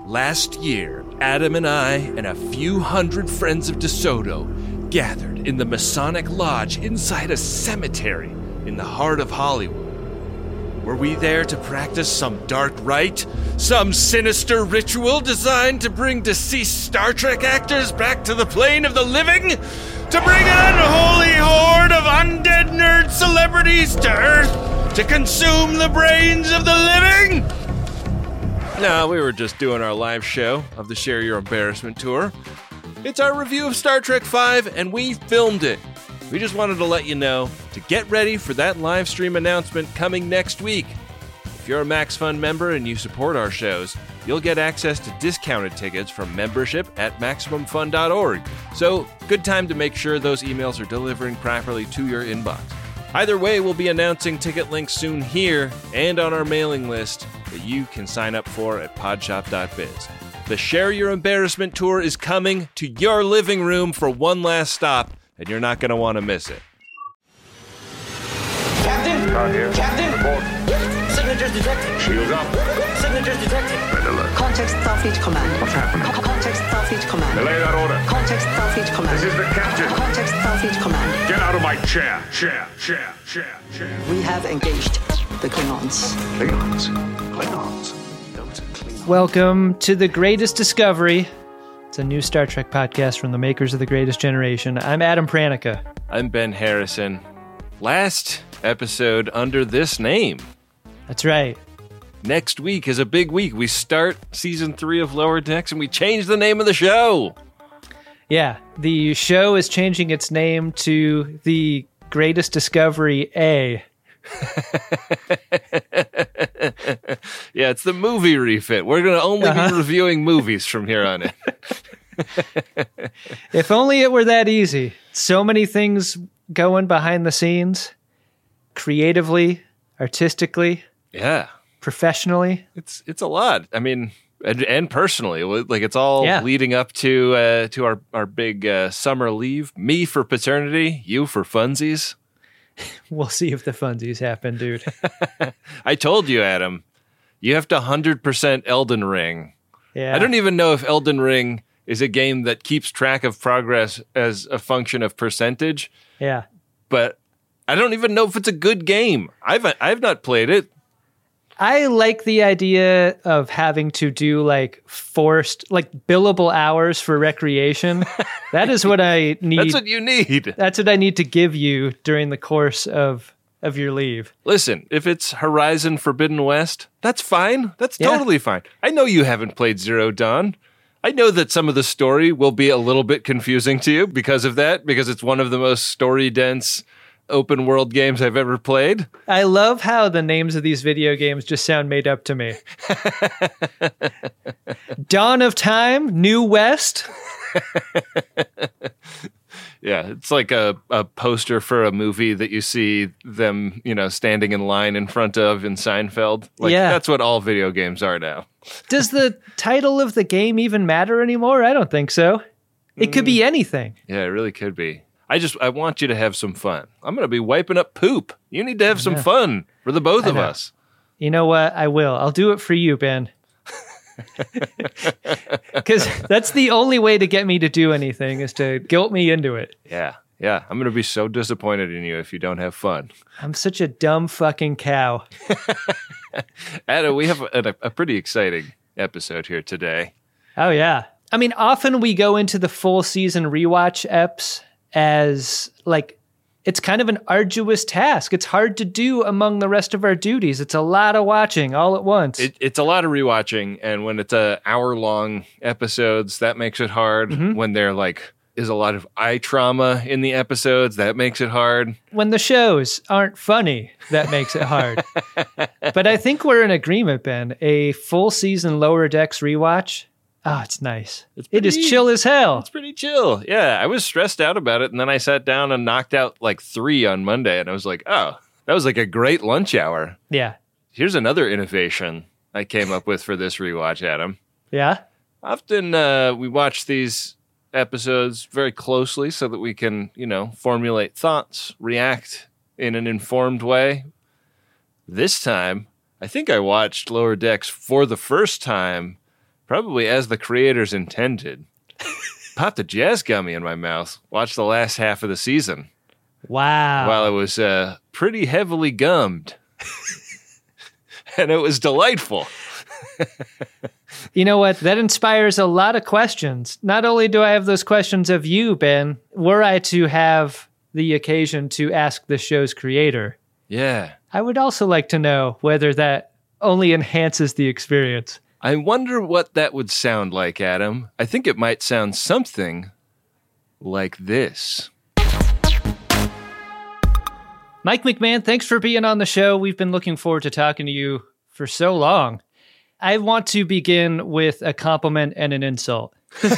Last year, Adam and I and a few hundred friends of DeSoto gathered in the Masonic Lodge inside a cemetery in the heart of Hollywood. Were we there to practice some dark rite? Some sinister ritual designed to bring deceased Star Trek actors back to the plane of the living? To bring an unholy horde of undead nerd celebrities to Earth to consume the brains of the living? No, we were just doing our live show of the Share Your Embarrassment tour. It's our review of Star Trek V, and we filmed it. We just wanted to let you know to get ready for that live stream announcement coming next week. If you're a MaxFun member and you support our shows, you'll get access to discounted tickets from membership at MaximumFun.org. So, good time to make sure those emails are delivering properly to your inbox. Either way, we'll be announcing ticket links soon here and on our mailing list that you can sign up for at podshop.biz. The Share Your Embarrassment tour is coming to your living room for one last stop, and you're not going to want to miss it. Captain! Not here. Captain! Report. Signatures detected. Shields up. Signatures detected. Red alert. Context Starfleet Command. What's happening? Context Starfleet Command. Delay that order. Context Starfleet Command. This is the captain. Context Starfleet Command. Get out of my chair. Chair. We have engaged the Klingons. Klingons. Those are Klingons. Welcome to The Greatest Discovery. It's a new Star Trek podcast from the makers of The Greatest Generation. I'm Adam Pranica. I'm Ben Harrison. Last episode under this name. That's right. Next week is a big week. We start season 3 of Lower Decks and we change the name of the show. Yeah, the show is changing its name to The Greatest Discovery A. Yeah, it's the movie refit. We're going to only be reviewing movies from here on in. If only it were that easy. So many things going behind the scenes, creatively, artistically, Yeah, professionally. it's a lot. I mean, and personally, like it's all Yeah. leading up to our big summer leave. Me for paternity, you for funsies. We'll see if the funsies happen, dude. I told you, Adam, you have to 100% Elden Ring. Yeah. I don't even know if Elden Ring is a game that keeps track of progress as a function of percentage, Yeah. but I don't even know if it's a good game. I've not played it. I like the idea of having to do like forced, like billable hours for recreation. That is what I need. That's what you need. That's what I need to give you during the course of your leave. Listen, if it's Horizon Forbidden West, that's fine. That's totally fine. I know you haven't played Zero Dawn. I know that some of the story will be a little bit confusing to you because of that, because it's one of the most story-dense open world games I've ever played. I love how the names of these video games just sound made up to me. Dawn of Time, New West. Yeah, it's like a poster for a movie that you see them, standing in line in front of in Seinfeld. Like, Yeah. That's what all video games are now. Does the title of the game even matter anymore? I don't think so. It could be anything. Yeah, it really could be. I want you to have some fun. I'm going to be wiping up poop. You need to have some fun for the both of know. us. You know what? I will. I'll do it for you, Ben. Because that's the only way to get me to do anything is to guilt me into it. Yeah. I'm going to be so disappointed in you if you don't have fun. I'm such a dumb fucking cow. Adam, we have a pretty exciting episode here today. Oh, yeah. I mean, often we go into the full season rewatch eps as like, it's kind of an arduous task. It's hard to do among the rest of our duties. It's a lot of watching all at once. It's a lot of rewatching, and when it's a hour-long episodes, that makes it hard. When there is a lot of eye trauma in the episodes, that makes it hard. When the shows aren't funny, that makes it hard. But I think we're in agreement, Ben. A full season Lower Decks rewatch, oh, it's nice. It is chill as hell. It's pretty chill. Yeah, I was stressed out about it, and then I sat down and knocked out 3 on Monday, and I was like, oh, that was like a great lunch hour. Yeah. Here's another innovation I came up with for this rewatch, Adam. Yeah? Often we watch these episodes very closely so that we can, formulate thoughts, react in an informed way. This time, I think I watched Lower Decks for the first time Probably as the creators intended. Popped a jazz gummy in my mouth. Watched the last half of the season. Wow. While it was pretty heavily gummed. And it was delightful. You know what? That inspires a lot of questions. Not only do I have those questions of you, Ben, were I to have the occasion to ask the show's creator, Yeah. I would also like to know whether that only enhances the experience. I wonder what that would sound like, Adam. I think it might sound something like this. Mike McMahon, thanks for being on the show. We've been looking forward to talking to you for so long. I want to begin with a compliment and an insult.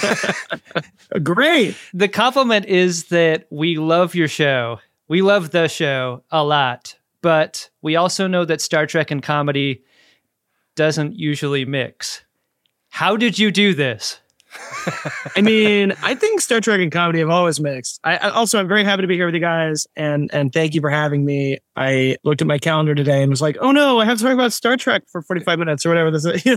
Great. The compliment is that we love your show. We love the show a lot, but we also know that Star Trek and comedy doesn't usually mix. How did you do this? I mean, I think Star Trek and comedy have always mixed. I'm very happy to be here with you guys, and thank you for having me. I looked at my calendar today and was like, oh no, I have to talk about Star Trek for 45 minutes or whatever this is.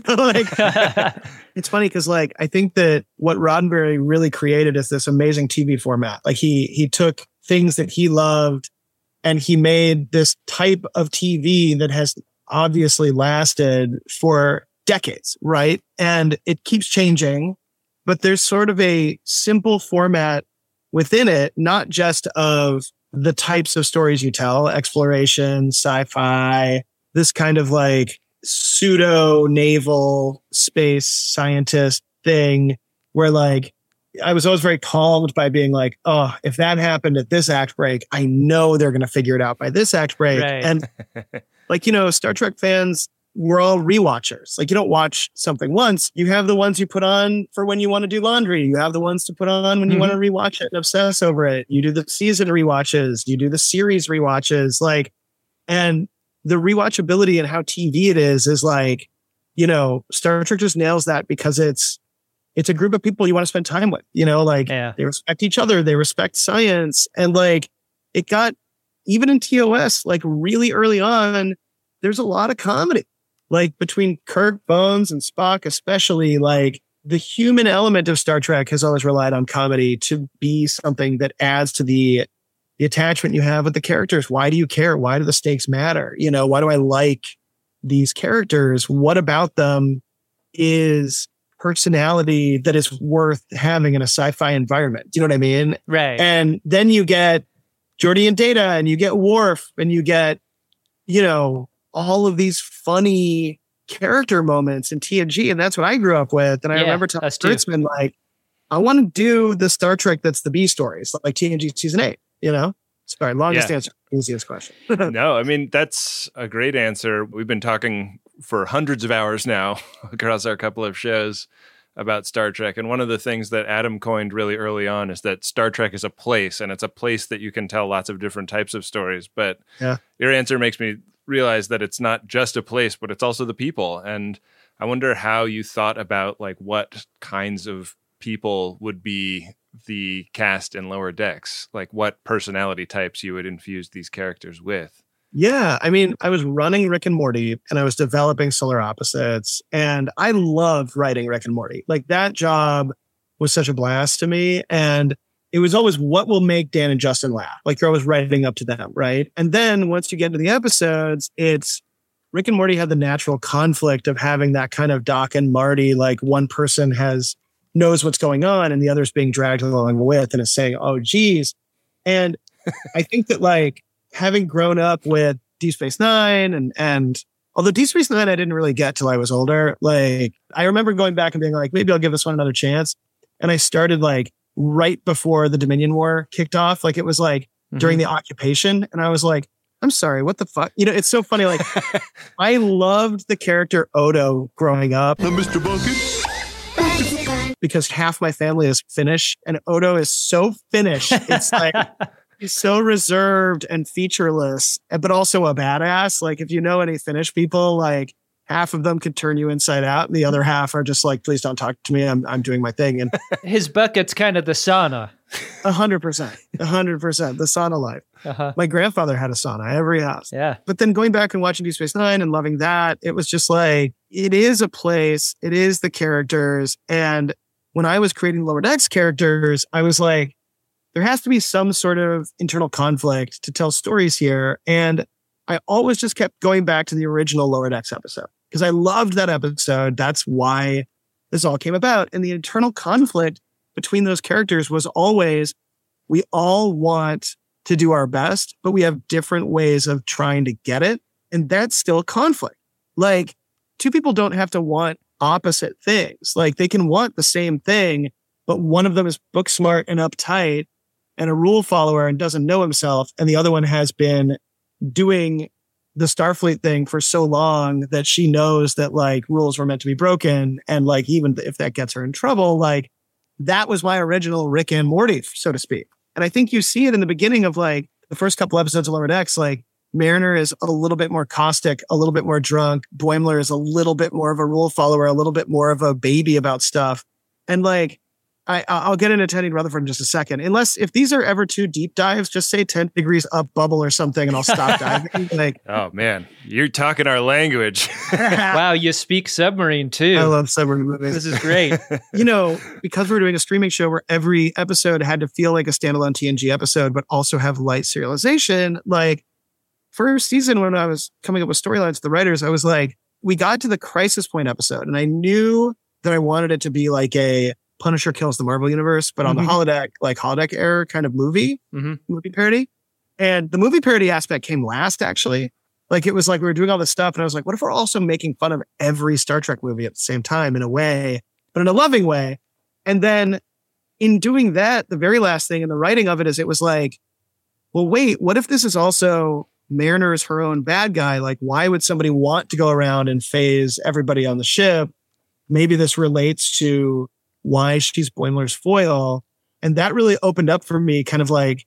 It's funny because I think that what Roddenberry really created is this amazing TV format. Like he took things that he loved and he made this type of TV that has obviously lasted for decades, right? And it keeps changing. But there's sort of a simple format within it, not just of the types of stories you tell, exploration, sci-fi, this kind of pseudo naval space scientist thing where I was always very calmed by being oh, if that happened at this act break, I know they're going to figure it out by this act break. Right. And Star Trek fans, we're all rewatchers. You don't watch something once. You have the ones you put on for when you want to do laundry. You have the ones to put on when you want to rewatch it and obsess over it. You do the season rewatches. You do the series rewatches. And the rewatchability and how TV it is Star Trek just nails that because it's a group of people you want to spend time with. They respect each other. They respect science. And it got, even in TOS, really early on, there's a lot of comedy. Between Kirk, Bones, and Spock, especially, the human element of Star Trek has always relied on comedy to be something that adds to the attachment you have with the characters. Why do you care? Why do the stakes matter? Why do I like these characters? What about them is personality that is worth having in a sci-fi environment? Do you know what I mean? Right. And then you get Geordi and Data, and you get Worf, and you get, all of these funny character moments in TNG. And that's what I grew up with. And I remember telling Kurtzman, I want to do the Star Trek that's the B stories, like TNG season 8, Sorry, longest answer, easiest question. No, I mean, that's a great answer. We've been talking for hundreds of hours now across our couple of shows about Star Trek. And one of the things that Adam coined really early on is that Star Trek is a place, and it's a place that you can tell lots of different types of stories. But your answer makes me realize that it's not just a place, but it's also the people. And I wonder how you thought about what kinds of people would be the cast in Lower Decks, what personality types you would infuse these characters with. Yeah, I mean, I was running Rick and Morty, and I was developing Solar Opposites, and I loved writing Rick and Morty. That job was such a blast to me, and it was always what will make Dan and Justin laugh. You're always writing up to them, right? And then once you get into the episodes, it's Rick and Morty had the natural conflict of having that kind of Doc and Marty, one person knows what's going on and the other's being dragged along with and is saying, oh, geez. And I think that having grown up with Deep Space Nine and although Deep Space Nine I didn't really get till I was older, I remember going back and being maybe I'll give this one another chance. And I started right before the Dominion War kicked off. It was during the occupation. And I was I'm sorry, what the fuck? It's so funny. I loved the character Odo growing up. Mr. Bucket. Because half my family is Finnish and Odo is so Finnish. It's he's so reserved and featureless, but also a badass. If you know any Finnish people, half of them could turn you inside out, and the other half are just please don't talk to me. I'm doing my thing. And his bucket's kind of the sauna. 100%. The sauna life. Uh-huh. My grandfather had a sauna every house. Yeah. But then going back and watching Deep Space Nine and loving that, it was just like, it is a place, it is the characters. And when I was creating Lower Decks characters, I was like, there has to be some sort of internal conflict to tell stories here. And I always just kept going back to the original Lower Decks episode because I loved that episode. That's why this all came about. And the internal conflict between those characters was always, we all want to do our best, but we have different ways of trying to get it. And that's still conflict. Like, two people don't have to want opposite things. Like, they can want the same thing, but one of them is book smart and uptight and a rule follower and doesn't know himself. And the other one has been doing the Starfleet thing for so long that she knows that like rules were meant to be broken. And like, even if that gets her in trouble, like, that was my original Rick and Morty, so to speak. And I think you see it in the beginning of like the first couple episodes of Lower Decks. Like, Mariner is a little bit more caustic, a little bit more drunk. Boimler is a little bit more of a rule follower, a little bit more of a baby about stuff. And like, I'll get into Tendy Rutherford in just a second. Unless if these are ever too deep dives, just say 10 degrees up bubble or something and I'll stop diving. Like, oh man, you're talking our language. Wow, you speak submarine too. I love submarine movies. This is great. You know, because we're doing a streaming show where every episode had to feel like a standalone TNG episode, but also have light serialization. Like, first season, when I was coming up with storylines with the writers, I was like, we got to the Crisis Point episode and I knew that I wanted it to be like a Punisher kills the Marvel Universe, but on the holodeck, like holodeck era kind of movie parody. And the movie parody aspect came last, actually. Like, it was like we were doing all this stuff and I was like, what if we're also making fun of every Star Trek movie at the same time in a way, but in a loving way? And then in doing that, the very last thing in the writing of it is it was like, well, wait, what if this is also Mariner is her own bad guy? Like, why would somebody want to go around and phase everybody on the ship? Maybe this relates to why she's Boimler's foil. And that really opened up for me, kind of like,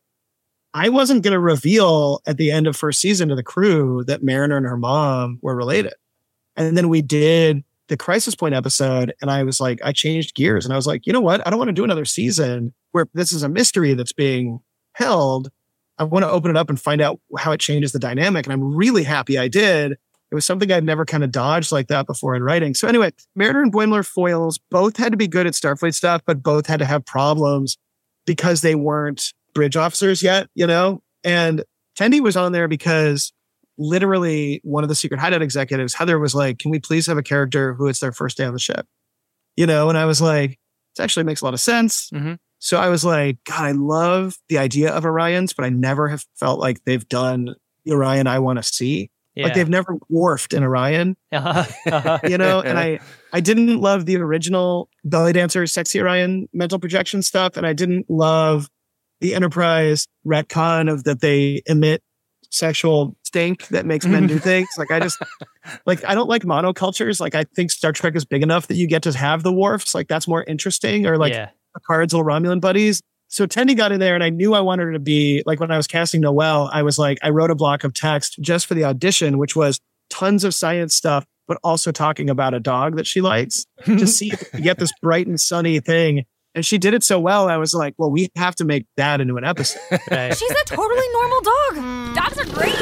I wasn't going to reveal at the end of first season to the crew that Mariner and her mom were related. And then we did the Crisis Point episode. And I was like, I changed gears and I was like, you know what? I don't want to do another season where this is a mystery that's being held. I want to open it up and find out how it changes the dynamic. And I'm really happy I did. It was something I'd never kind of dodged like that before in writing. So anyway, Mariner and Boimler foils both had to be good at Starfleet stuff, but both had to have problems because they weren't bridge officers yet, you know? And Tendi was on there because literally one of the Secret Hideout executives, Heather, was like, can we please have a character who it's their first day on the ship? You know? And I was like, this actually makes a lot of sense. Mm-hmm. So I was like, God, I love the idea of Orions, but I never have felt like they've done the Orion I want to see. Yeah. Like, they've never morphed in Orion, you know? And I didn't love the original Belly Dancer, Sexy Orion mental projection stuff. And I didn't love the Enterprise retcon of that they emit sexual stink that makes men do things. Like, I just, like, I don't like monocultures. Like, I think Star Trek is big enough that you get to have the Worfs. Like, that's more interesting. Or like Picard's little Romulan buddies. So Tendi got in there and I knew I wanted her to be like, when I was casting Noelle, I was like, I wrote a block of text just for the audition, which was tons of science stuff, but also talking about a dog that she likes to see if you get this bright and sunny thing. And she did it so well. I was like, well, we have to make that into an episode. Right. She's a totally normal dog. Dogs are great.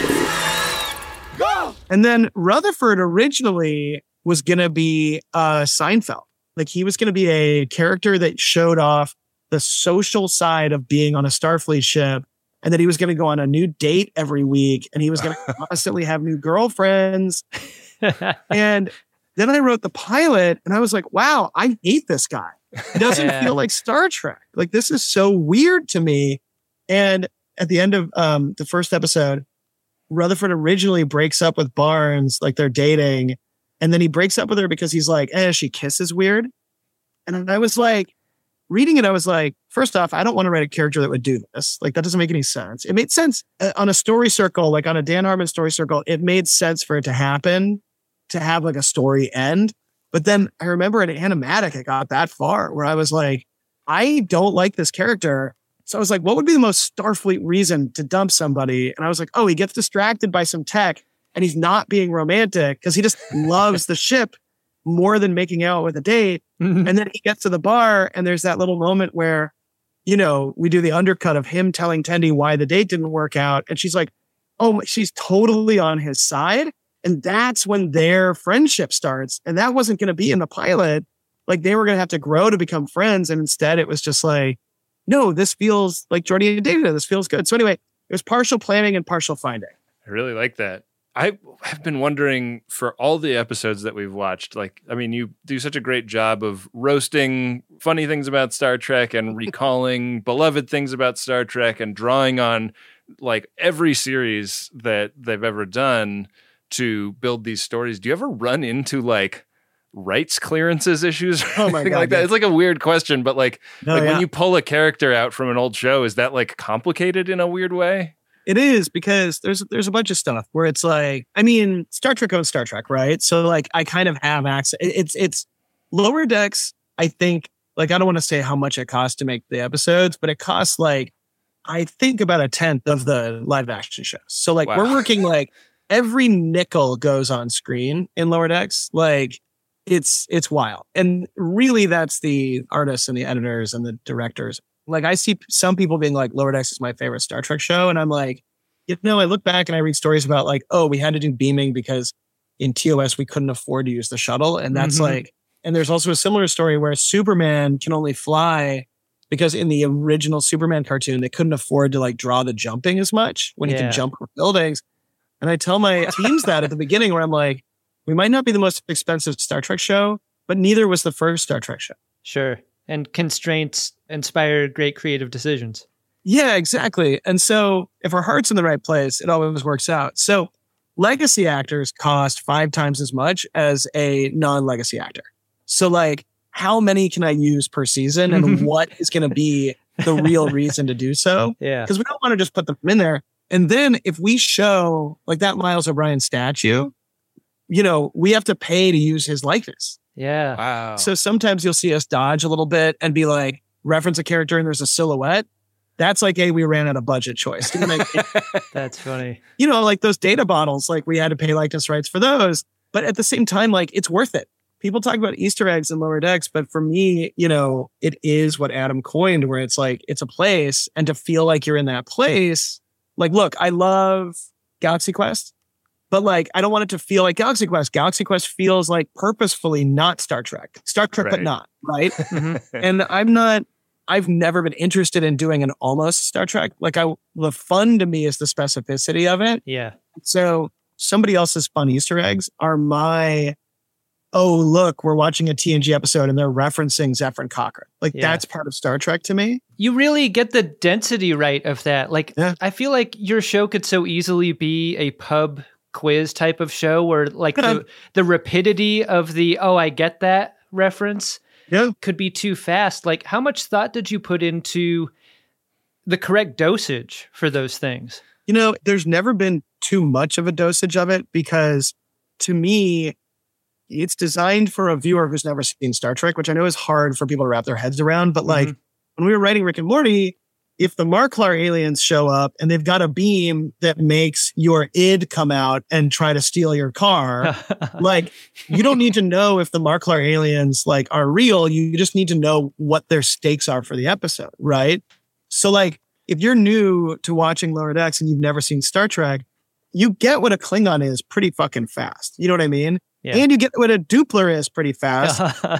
Go! And then Rutherford originally was going to be Seinfeld. Like, he was going to be a character that showed off the social side of being on a Starfleet ship, and that he was going to go on a new date every week, and he was going to constantly have new girlfriends. And then I wrote the pilot, and I was like, wow, I hate this guy. He doesn't feel like Star Trek. Like, this is so weird to me. And at the end of the first episode, Rutherford originally breaks up with Barnes, like they're dating, and then he breaks up with her because he's like, she kisses weird. And I was like, reading it, I was like, first off, I don't want to write a character that would do this. Like, that doesn't make any sense. It made sense on a story circle, like on a Dan Harmon story circle. It made sense for it to happen, to have like a story end. But then I remember in Animatic, it got that far where I was like, I don't like this character. So I was like, what would be the most Starfleet reason to dump somebody? And I was like, oh, he gets distracted by some tech and he's not being romantic because he just loves the ship more than making out with a date. And then he gets to the bar and there's that little moment where we do the undercut of him telling Tendi why the date didn't work out. And she's like, oh, she's totally on his side. And that's when their friendship starts. And that wasn't going to be in the pilot. Like they were going to have to grow to become friends. And instead it was just like, no, this feels like Jordy and David. This feels good. So anyway, it was partial planning and partial finding. I really like that. I have been wondering for all the episodes that we've watched, you do such a great job of roasting funny things about Star Trek and recalling beloved things about Star Trek and drawing on like every series that they've ever done to build these stories. Do you ever run into like rights clearances issues or oh my God, like that? It's like a weird question, but when you pull a character out from an old show, is that like complicated in a weird way? It is, because there's a bunch of stuff where it's like, Star Trek owns Star Trek, right? So like I kind of have access. It's Lower Decks. I think like, I don't want to say how much it costs to make the episodes, but it costs like, I think about a tenth of the live action shows. So like We're working like every nickel goes on screen in Lower Decks. Like it's wild. And really that's the artists and the editors and the directors. Like I see some people being like, Lower Decks is my favorite Star Trek show. And I'm like, I look back and I read stories about like, oh, we had to do beaming because in TOS, we couldn't afford to use the shuttle. And that's like, and there's also a similar story where Superman can only fly because in the original Superman cartoon, they couldn't afford to like draw the jumping as much when he can jump over buildings. And I tell my teams that at the beginning where I'm like, we might not be the most expensive Star Trek show, but neither was the first Star Trek show. Sure. And constraints inspire great creative decisions. Yeah, exactly. And so if our heart's in the right place, it always works out. So legacy actors cost 5 times as much as a non-legacy actor. So like, how many can I use per season and what is going to be the real reason to do so? Yeah. Because we don't want to just put them in there. And then if we show like that Miles O'Brien statue, we have to pay to use his likeness. Yeah. Wow. So sometimes you'll see us dodge a little bit and be like, reference a character and there's a silhouette. That's like we ran out of budget choice. That's funny. Like those data bottles, like we had to pay likeness rights for those. But at the same time, like it's worth it. People talk about Easter eggs in Lower Decks, but for me, it is what Adam coined, where it's like, it's a place, and to feel like you're in that place. Like, look, I love Galaxy Quest, but like, I don't want it to feel like Galaxy Quest. Galaxy Quest feels like purposefully not Star Trek. Star Trek, but not, right? And I've never been interested in doing an almost Star Trek. Like the fun to me is the specificity of it. Yeah. So somebody else's fun Easter eggs are my, oh, look, we're watching a TNG episode and they're referencing Zefram Cochrane. Like that's part of Star Trek to me. You really get the density right of that. Like I feel like your show could so easily be a pub quiz type of show where like the rapidity of the, oh, I get that reference could be too fast. Like how much thought did you put into the correct dosage for those things? There's never been too much of a dosage of it because to me, it's designed for a viewer who's never seen Star Trek, which I know is hard for people to wrap their heads around. But like when we were writing Rick and Morty, if the Marklar aliens show up and they've got a beam that makes your id come out and try to steal your car, like you don't need to know if the Marklar aliens like are real. You just need to know what their stakes are for the episode, right? So like if you're new to watching Lower Decks and you've never seen Star Trek, you get what a Klingon is pretty fucking fast. You know what I mean? Yeah. And you get what a Doppler is pretty fast.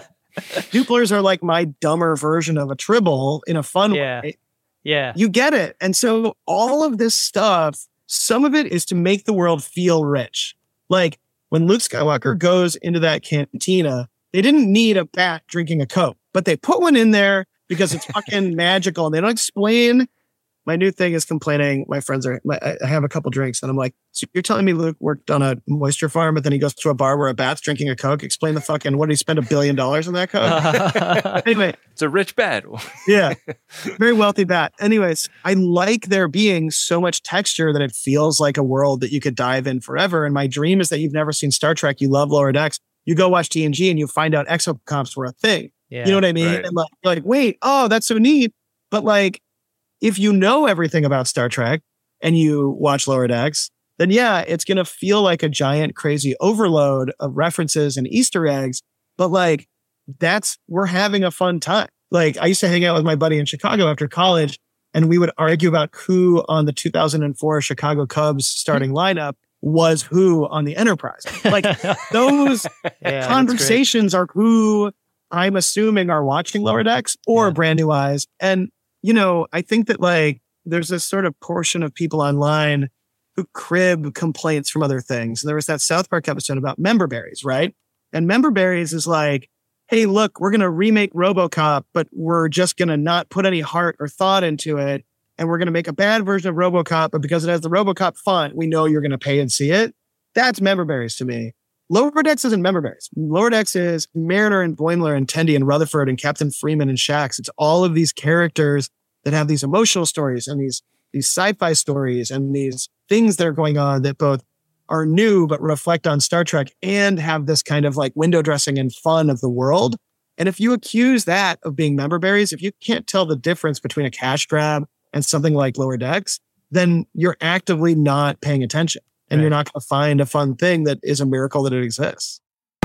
Dupplers are like my dumber version of a Tribble in a fun way. Yeah. You get it. And so all of this stuff, some of it is to make the world feel rich. Like when Luke Skywalker goes into that cantina, they didn't need a bat drinking a Coke, but they put one in there because it's fucking magical. And they don't explain. My new thing is complaining. My friends I have a couple drinks and I'm like, so you're telling me Luke worked on a moisture farm, but then he goes to a bar where a bat's drinking a Coke? Explain the fucking, what did he spend $1 billion on that Coke? Anyway. It's a rich bat. Yeah. Very wealthy bat. Anyways, I like there being so much texture that it feels like a world that you could dive in forever. And my dream is that you've never seen Star Trek. You love Lower Decks. You go watch TNG and you find out exocomps were a thing. Yeah, you know what I mean? Right. And like, wait, oh, that's so neat. But like, if you know everything about Star Trek and you watch Lower Decks, then yeah, it's going to feel like a giant crazy overload of references and Easter eggs. But like, we're having a fun time. like I used to hang out with my buddy in Chicago after college, and we would argue about who on the 2004 Chicago Cubs starting lineup was who on the Enterprise. Like those conversations are who I'm assuming are watching Lower Decks or Brand New Eyes. And, you know, I think that like there's this sort of portion of people online who crib complaints from other things. And there was that South Park episode about member berries, right? And member berries is like, hey, look, we're going to remake RoboCop, but we're just going to not put any heart or thought into it. And we're going to make a bad version of RoboCop, but because it has the RoboCop font, we know you're going to pay and see it. That's member berries to me. Lower Decks isn't member berries. Lower Decks is Mariner and Boimler and Tendi and Rutherford and Captain Freeman and Shax. It's all of these characters that have these emotional stories and these sci-fi stories and these things that are going on that both are new but reflect on Star Trek and have this kind of like window dressing and fun of the world. And if you accuse that of being member berries, if you can't tell the difference between a cash grab and something like Lower Decks, then you're actively not paying attention. And you're not going to find a fun thing that is a miracle that it exists.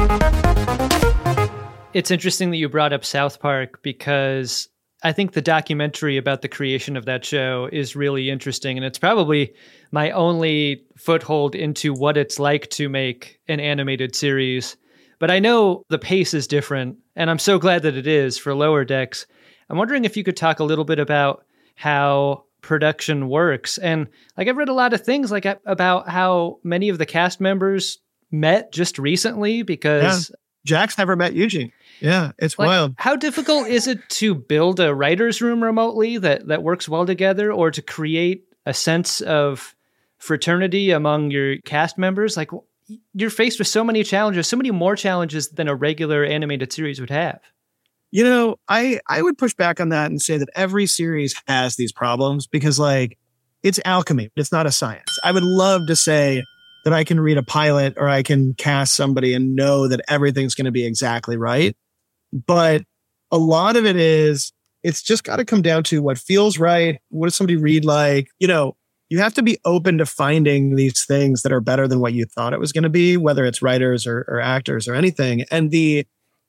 It's interesting that you brought up South Park because I think the documentary about the creation of that show is really interesting. And it's probably my only foothold into what it's like to make an animated series. But I know the pace is different, and I'm so glad that it is for Lower Decks. I'm wondering if you could talk a little bit about how production works. And like I've read a lot of things like about how many of the cast members met just recently because Jack's never met Eugene. Yeah, it's like, wild. How difficult is it to build a writer's room remotely that works well together, or to create a sense of fraternity among your cast members? Like you're faced with so many challenges, so many more challenges than a regular animated series would have. You know, I would push back on that and say that every series has these problems because, like, it's alchemy. It's not a science. I would love to say that I can read a pilot or I can cast somebody and know that everything's going to be exactly right. But a lot of it is, it's just got to come down to what feels right. What does somebody read like? You know, you have to be open to finding these things that are better than what you thought it was going to be, whether it's writers or actors or anything. And the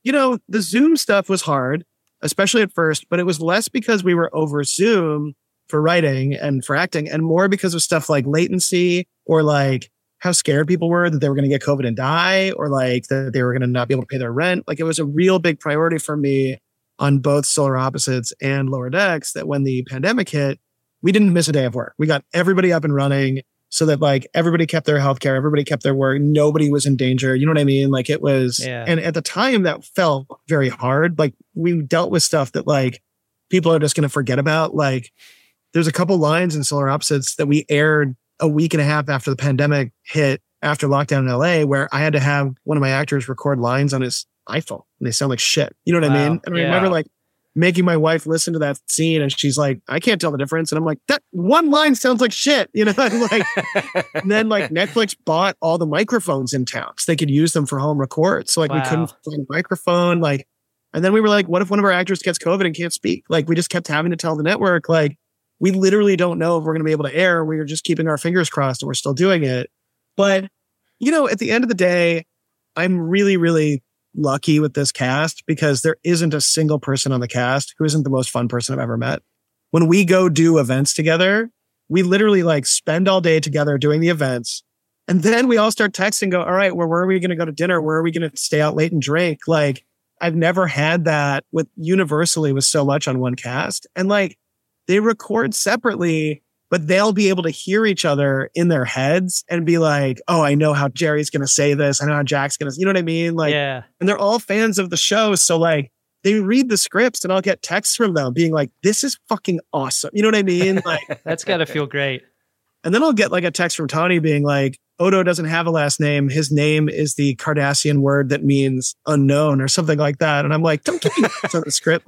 Zoom stuff was hard, especially at first, but it was less because we were over Zoom for writing and for acting and more because of stuff like latency or like how scared people were that they were going to get COVID and die or like that they were going to not be able to pay their rent. Like it was a real big priority for me on both Solar Opposites and Lower Decks that when the pandemic hit, we didn't miss a day of work. We got everybody up and running so that like everybody kept their healthcare, everybody kept their work, nobody was in danger. You know what I mean? Like it was, and at the time that felt very hard. Like we dealt with stuff that like people are just going to forget about. Like there's a couple lines in Solar Opposites that we aired a week and a half after the pandemic hit after lockdown in LA, where I had to have one of my actors record lines on his iPhone and they sound like shit. You know what I mean? And I remember like making my wife listen to that scene and she's like, I can't tell the difference. And I'm like, that one line sounds like shit. You know, like, and then like Netflix bought all the microphones in town so they could use them for home records. So like we couldn't find a microphone. Like, and then we were like, what if one of our actors gets COVID and can't speak? Like we just kept having to tell the network, like, we literally don't know if we're going to be able to air. We were just keeping our fingers crossed and we're still doing it. But, you know, at the end of the day, I'm really, really lucky with this cast because there isn't a single person on the cast who isn't the most fun person I've ever met. When we go do events together, we literally like spend all day together doing the events. And then we all start texting, go, all right, well, where are we going to go to dinner? Where are we going to stay out late and drink? Like I've never had that with universally with so much on one cast. And like they record separately, but they'll be able to hear each other in their heads and be like, oh, I know how Jerry's going to say this. I know how Jack's going to, you know what I mean? Like, and they're all fans of the show. So like they read the scripts and I'll get texts from them being like, this is fucking awesome. You know what I mean? Like that's got to feel great. And then I'll get like a text from Tawny being like, Odo doesn't have a last name. His name is the Cardassian word that means unknown or something like that. And I'm like, don't give me that on the script.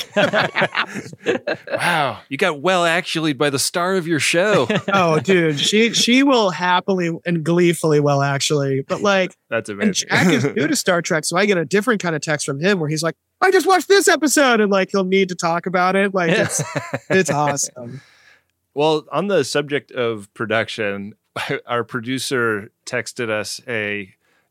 Like, wow, you got well actually by the star of your show. Oh, dude, she will happily and gleefully well actually. But like, that's amazing. And Jack is new to Star Trek, so I get a different kind of text from him where he's like, I just watched this episode, and like he'll need to talk about it. Like it's awesome. Well, on the subject of production, our producer texted us a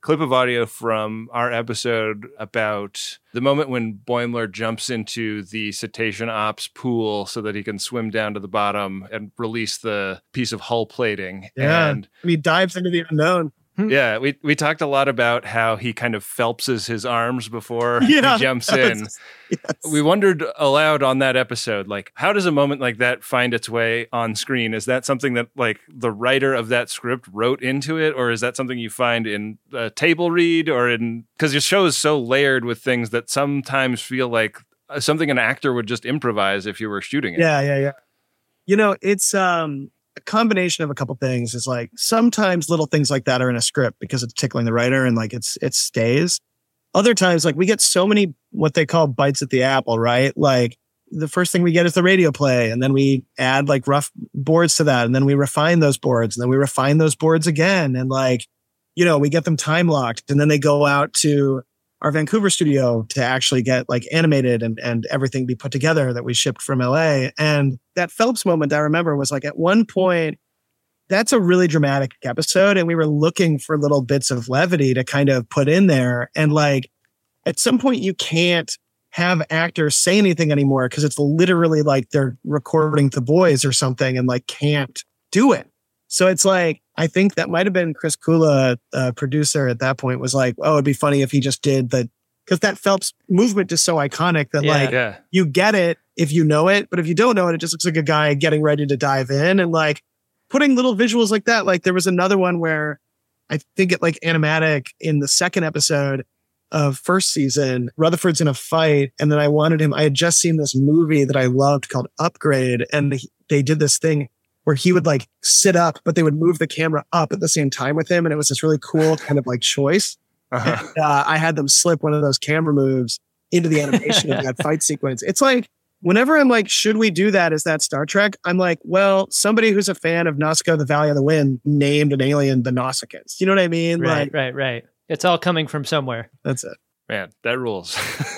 clip of audio from our episode about the moment when Boimler jumps into the Cetacean Ops pool so that he can swim down to the bottom and release the piece of hull plating. Yeah. And he dives into the unknown. yeah, we talked a lot about how he kind of Phelpses his arms before Yeah. he jumps in. Yes. We wondered aloud on that episode, like, how does a moment like that find its way on screen? Is that something that, like, the writer of that script wrote into it, or is that something you find in a table read, or in, because your show is so layered with things that sometimes feel like something an actor would just improvise if you were shooting it. Yeah. You know, it's a combination of a couple things. Is like sometimes little things like that are in a script because it's tickling the writer and like it stays. Other times, like we get so many what they call bites at the apple, right? Like the first thing we get is the radio play, and then we add like rough boards to that, and then we refine those boards, and then we refine those boards again, and like, you know, we get them time locked, and then they go out to our Vancouver studio to actually get like animated and everything be put together that we shipped from LA. And that Phelps moment I remember was like at one point, that's a really dramatic episode. And we were looking for little bits of levity to kind of put in there. And like at some point you can't have actors say anything anymore because it's literally like they're recording The Boys or something and like can't do it. So it's like, I think that might have been Chris Kula, producer at that point, was like, oh, it'd be funny if he just did because that Phelps movement is so iconic that you get it if you know it, but if you don't know it, it just looks like a guy getting ready to dive in, and like putting little visuals like that. Like there was another one where I think it like animatic in the second episode of first season, Rutherford's in a fight, and then I had just seen this movie that I loved called Upgrade, and they did this thing where he would like sit up, but they would move the camera up at the same time with him. And it was this really cool kind of like choice. Uh-huh. And, I had them slip one of those camera moves into the animation of that fight sequence. It's like, whenever I'm like, should we do that? Is that Star Trek? I'm like, well, somebody who's a fan of Nausicaa, the Valley of the Wind named an alien the Nausicaans. You know what I mean? Right. It's all coming from somewhere. That's it. Man, that rules.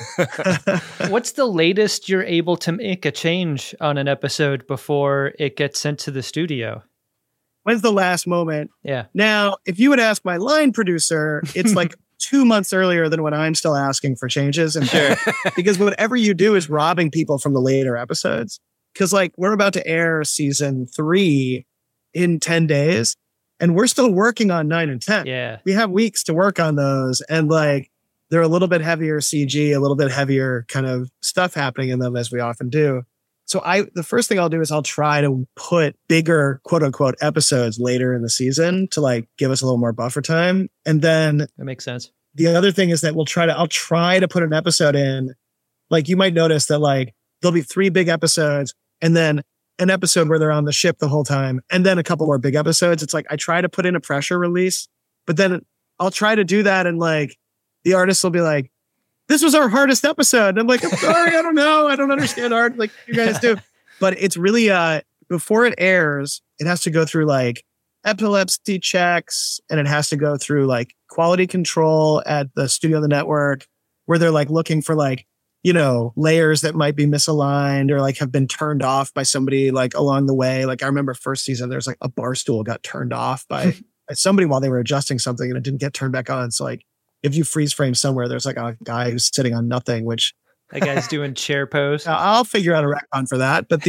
What's the latest you're able to make a change on an episode before it gets sent to the studio? When's the last moment? Yeah. Now, if you would ask my line producer, it's like 2 months earlier than when I'm still asking for changes. And because whatever you do is robbing people from the later episodes. Because like we're about to air season 3 in 10 days, and we're still working on 9 and 10. Yeah. We have weeks to work on those, and like they're a little bit heavier CG, a little bit heavier kind of stuff happening in them, as we often do. So the first thing I'll do is I'll try to put bigger quote unquote episodes later in the season to like give us a little more buffer time. And then that makes sense. The other thing is that I'll try to put an episode in, like you might notice that like there'll be 3 big episodes and then an episode where they're on the ship the whole time, and then a couple more big episodes. It's like I try to put in a pressure release, but then I'll try to do that, and like the artist will be like, this was our hardest episode. And I'm like, I'm sorry, I don't know. I don't understand art like you guys do. But it's really, before it airs, it has to go through like epilepsy checks, and it has to go through like quality control at the studio of the network, where they're like looking for like, you know, layers that might be misaligned or like have been turned off by somebody like along the way. Like I remember first season, there's like a bar stool got turned off by somebody while they were adjusting something, and it didn't get turned back on. So like, if you freeze frame somewhere, there's like a guy who's sitting on nothing, which that guy's doing chair pose. I'll figure out a retcon for that. But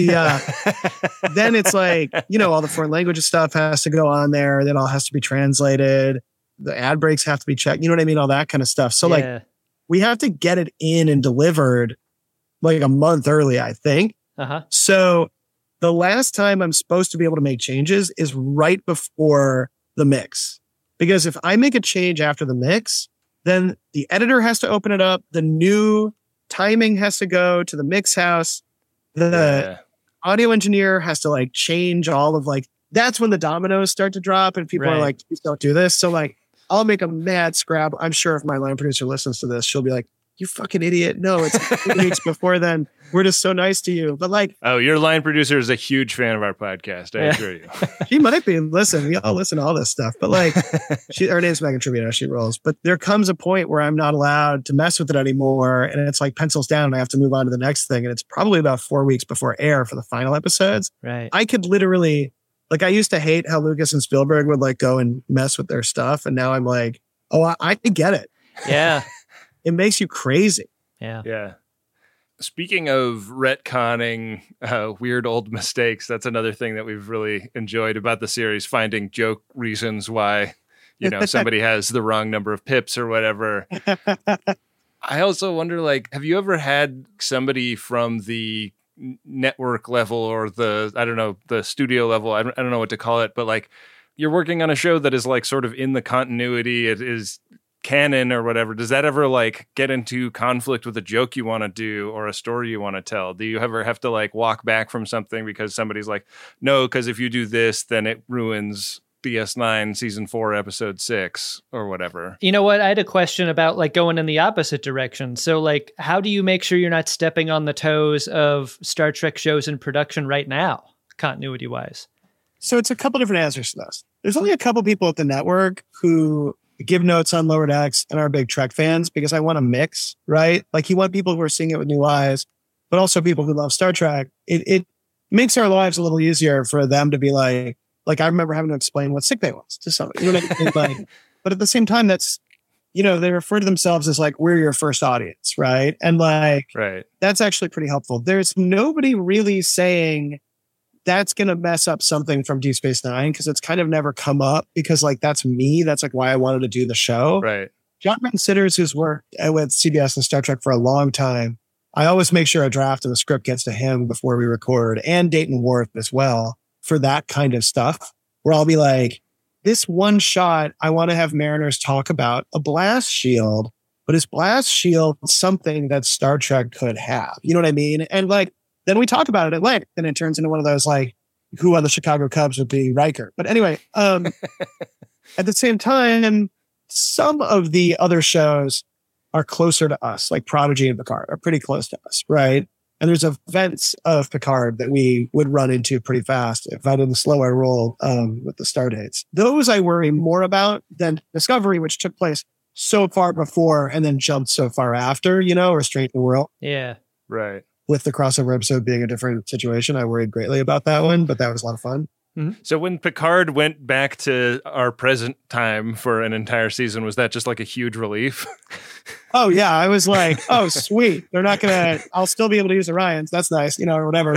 then it's like, you know, all the foreign languages stuff has to go on there. That all has to be translated. The ad breaks have to be checked. You know what I mean? All that kind of stuff. So like we have to get it in and delivered like a month early, I think. Uh-huh. So the last time I'm supposed to be able to make changes is right before the mix. Because if I make a change after the mix, then the editor has to open it up. The new timing has to go to the mix house. The audio engineer has to like change all of like, that's when the dominoes start to drop and people are like, please don't do this. So like, I'll make a mad scrabble. I'm sure if my line producer listens to this, she'll be like, you fucking idiot. No, it's 2 weeks before then. We're just so nice to you. But like, oh, your line producer is a huge fan of our podcast. I assure you. She might be. Listen, we all listen to all this stuff. But like, her name's Megan Tribune. She rolls. But there comes a point where I'm not allowed to mess with it anymore. And it's like pencils down and I have to move on to the next thing. And it's probably about 4 weeks before air for the final episodes. Right. I could literally, like, I used to hate how Lucas and Spielberg would like go and mess with their stuff. And now I'm like, Oh, I get it. Yeah. It makes you crazy. Yeah. Yeah. Speaking of retconning weird old mistakes, that's another thing that we've really enjoyed about the series, finding joke reasons why, somebody has the wrong number of pips or whatever. I also wonder, like, have you ever had somebody from the network level or the studio level, I don't know what to call it, but like you're working on a show that is like sort of in the continuity, it is canon or whatever. Does that ever like get into conflict with a joke you want to do or a story you want to tell? Do you ever have to like walk back from something because somebody's like, no, because if you do this, then it ruins DS9 season 4 episode 6 or whatever? You know what? I had a question about like going in the opposite direction. So like, how do you make sure you're not stepping on the toes of Star Trek shows in production right now, continuity wise? So it's a couple different answers to this. There's only a couple people at the network who give notes on Lower Decks and are big Trek fans, because I want a mix, right? Like you want people who are seeing it with new eyes, but also people who love Star Trek. It makes our lives a little easier for them to be like I remember having to explain what sickbay was to somebody. You know what I mean? Like, but at the same time, that's, they refer to themselves as like, we're your first audience, right? And like, right. That's actually pretty helpful. There's nobody really saying that's going to mess up something from Deep Space Nine, because it's kind of never come up, because like, that's me. That's like why I wanted to do the show. Right. John Sitters, who's worked with CBS and Star Trek for a long time, I always make sure a draft of the script gets to him before we record, and Dayton Worth as well, for that kind of stuff, where I'll be like, this one shot, I want to have Mariners talk about a blast shield, but is blast shield something that Star Trek could have? You know what I mean? And like, then we talk about it at length, and it turns into one of those like, who on the Chicago Cubs would be Riker? But anyway, at the same time, some of the other shows are closer to us, like Prodigy and Picard are pretty close to us, right? And there's events of Picard that we would run into pretty fast if I didn't slow our roll with the star dates. Those I worry more about than Discovery, which took place so far before and then jumped so far after, or Strange New World. Yeah. Right. With the crossover episode being a different situation, I worried greatly about that one, but that was a lot of fun. Mm-hmm. So when Picard went back to our present time for an entire season, was that just like a huge relief? Oh, yeah. I was like, oh, sweet. They're not going to, I'll still be able to use Orions. That's nice, or whatever.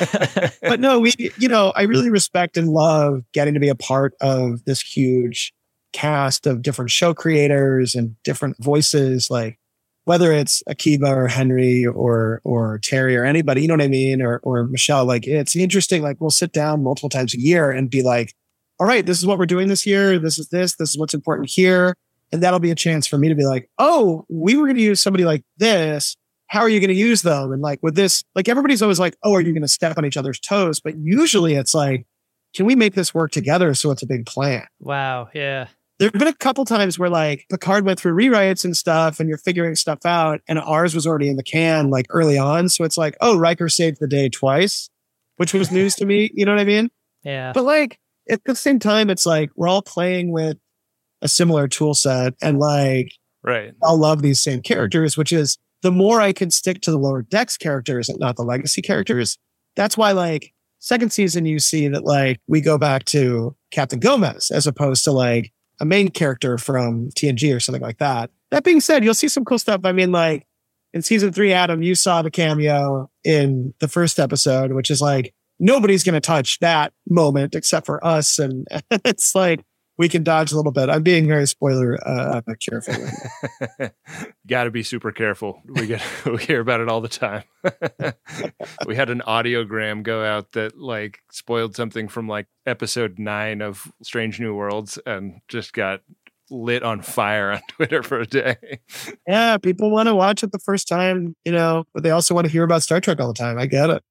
But no, I really respect and love getting to be a part of this huge cast of different show creators and different voices, like whether it's Akiva or Henry or Terry or anybody, you know what I mean? Or Michelle, like it's interesting. Like we'll sit down multiple times a year and be like, all right, this is what we're doing this year. This is what's important here. And that'll be a chance for me to be like, oh, we were going to use somebody like this. How are you going to use them? And like with this, like everybody's always like, oh, are you going to step on each other's toes? But usually it's like, can we make this work together so it's a big plan? Wow. Yeah. There have been a couple times where like Picard went through rewrites and stuff and you're figuring stuff out, and ours was already in the can like early on. So it's like, oh, Riker saved the day twice, which was news to me. You know what I mean? Yeah. But like at the same time, it's like we're all playing with a similar tool set, and like, right. I'll love these same characters, which is the more I can stick to the Lower Decks characters and not the legacy characters. That's why like second season, you see that like we go back to Captain Gomez as opposed to like a main character from TNG or something like that. That being said, you'll see some cool stuff. I mean, like in season 3, Adam, you saw the cameo in the first episode, which is like, nobody's going to touch that moment except for us. And it's like, we can dodge a little bit. I'm being very spoiler careful. Got to be super careful. We hear about it all the time. We had an audiogram go out that like spoiled something from like episode 9 of Strange New Worlds and just got lit on fire on Twitter for a day. Yeah, people want to watch it the first time, but they also want to hear about Star Trek all the time. I get it.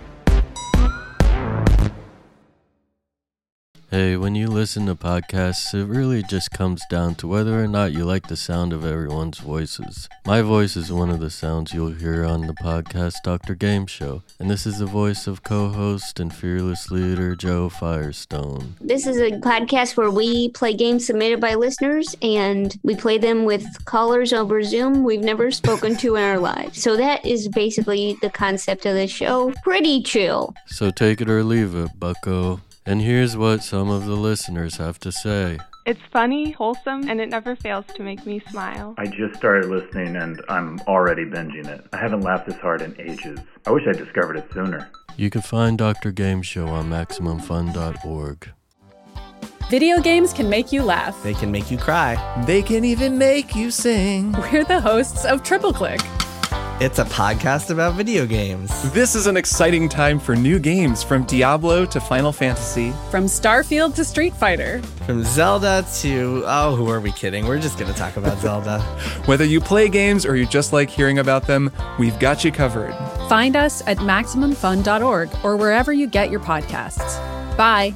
Hey, when you listen to podcasts, it really just comes down to whether or not you like the sound of everyone's voices. My voice is one of the sounds you'll hear on the podcast Dr. Game Show, and this is the voice of co-host and fearless leader Joe Firestone. This is a podcast where we play games submitted by listeners, and we play them with callers over Zoom we've never spoken to in our lives. So that is basically the concept of the show. Pretty chill. So take it or leave it, bucko. And here's what some of the listeners have to say. It's funny, wholesome, and it never fails to make me smile. I just started listening and I'm already binging it. I haven't laughed this hard in ages. I wish I discovered it sooner. You can find Dr. Game Show on MaximumFun.org. Video games can make you laugh. They can make you cry. They can even make you sing. We're the hosts of Triple Click. It's a podcast about video games. This is an exciting time for new games, from Diablo to Final Fantasy. From Starfield to Street Fighter. From Zelda to, oh, who are we kidding? We're just going to talk about Zelda. Whether you play games or you just like hearing about them, we've got you covered. Find us at MaximumFun.org or wherever you get your podcasts. Bye.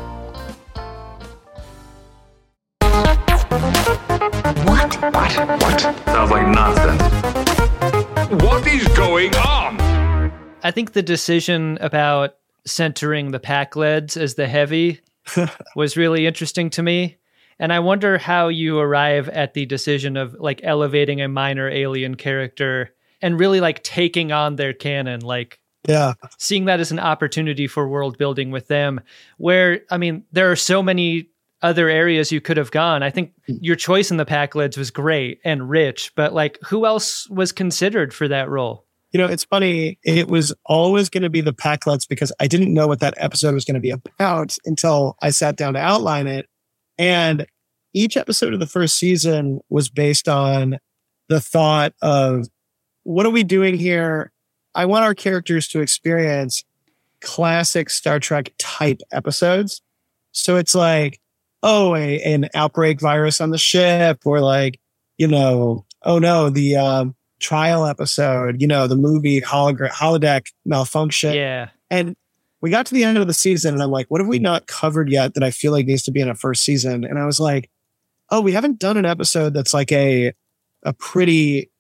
What? Sounds like nonsense. What is going on? I think the decision about centering the Pac-Leds as the heavy was really interesting to me. And I wonder how you arrive at the decision of like elevating a minor alien character and really like taking on their canon, like seeing that as an opportunity for world building with them, where, I mean, there are so many other areas you could have gone. I think your choice in the Pac-Leds was great and rich, but like who else was considered for that role? You know, it's funny. It was always going to be the Pac-Leds because I didn't know what that episode was going to be about until I sat down to outline it. And each episode of the first season was based on the thought of, what are we doing here? I want our characters to experience classic Star Trek type episodes. So it's like, oh, an outbreak virus on the ship, or like, you know, oh no, the trial episode, you know, the movie holodeck malfunction. Yeah. And we got to the end of the season and I'm like, what have we not covered yet that I feel like needs to be in a first season? And I was like, oh, we haven't done an episode that's like a pretty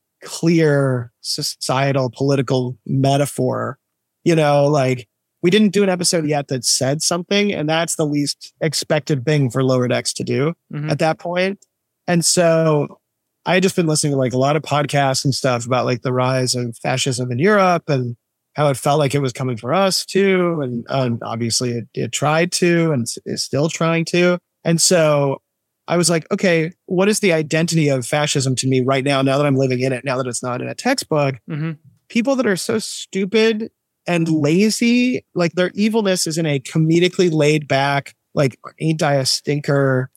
clear societal political metaphor, you know, like, we didn't do an episode yet that said something, and that's the least expected thing for Lower Decks to do at that point. And so I had just been listening to like a lot of podcasts and stuff about like the rise of fascism in Europe and how it felt like it was coming for us too. And obviously it tried to and is still trying to. And so I was like, okay, what is the identity of fascism to me right now that I'm living in it, now that it's not in a textbook? People that are so stupid and lazy, like their evilness is in a comedically laid back, like, ain't I a stinker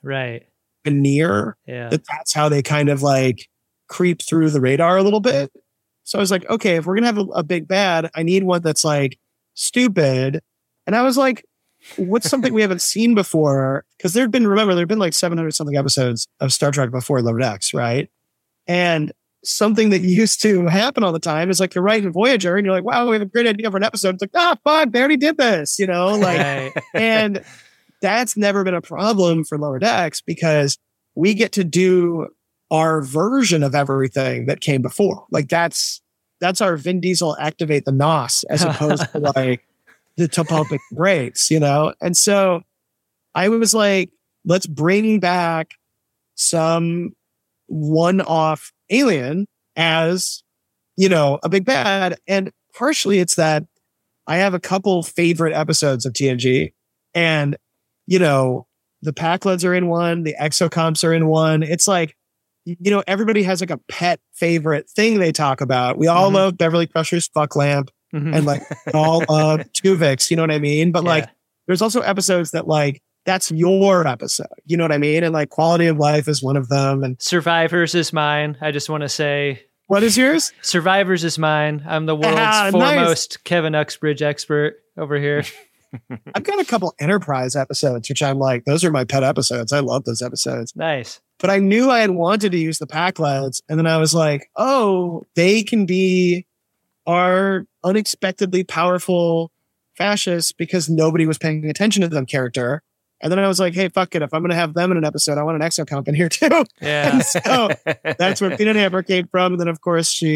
veneer. That's how they kind of like creep through the radar a little bit. So I was like, okay, if we're going to have a big bad, I need one that's like stupid. And I was like, what's something we haven't seen before? Because there'd been like 700 something episodes of Star Trek before Lower Decks, right? And something that used to happen all the time is like you're writing Voyager and you're like, wow, we have a great idea for an episode. It's like, fuck, they already did this, you know, like, and that's never been a problem for Lower Decks because we get to do our version of everything that came before. Like that's our Vin Diesel activate the NOS as opposed to like the topic breaks, you know? And so I was like, let's bring back some one-off alien as, you know, a big bad. And partially it's that I have a couple favorite episodes of TNG, and, you know, the Pac-Leds are in one, the Exocomps are in one. It's like, you know, everybody has like a pet favorite thing they talk about. We all love Beverly Crusher's Fuck Lamp and like all Tuvix, you know what I mean? But like, there's also episodes that like, that's your episode. You know what I mean? And like Quality of Life is one of them. And Survivors is mine. I just want to say. What is yours? Survivors is mine. I'm the world's foremost Kevin Uxbridge expert over here. I've got a couple Enterprise episodes, which I'm like, those are my pet episodes. I love those episodes. Nice. But I knew I had wanted to use the Pac-Leds. And then I was like, oh, they can be our unexpectedly powerful fascists because nobody was paying attention to them character. And then I was like, hey, fuck it. If I'm going to have them in an episode, I want an Exocomp in here too. Yeah. And so that's where Peanut Hammer came from. And then, of course, she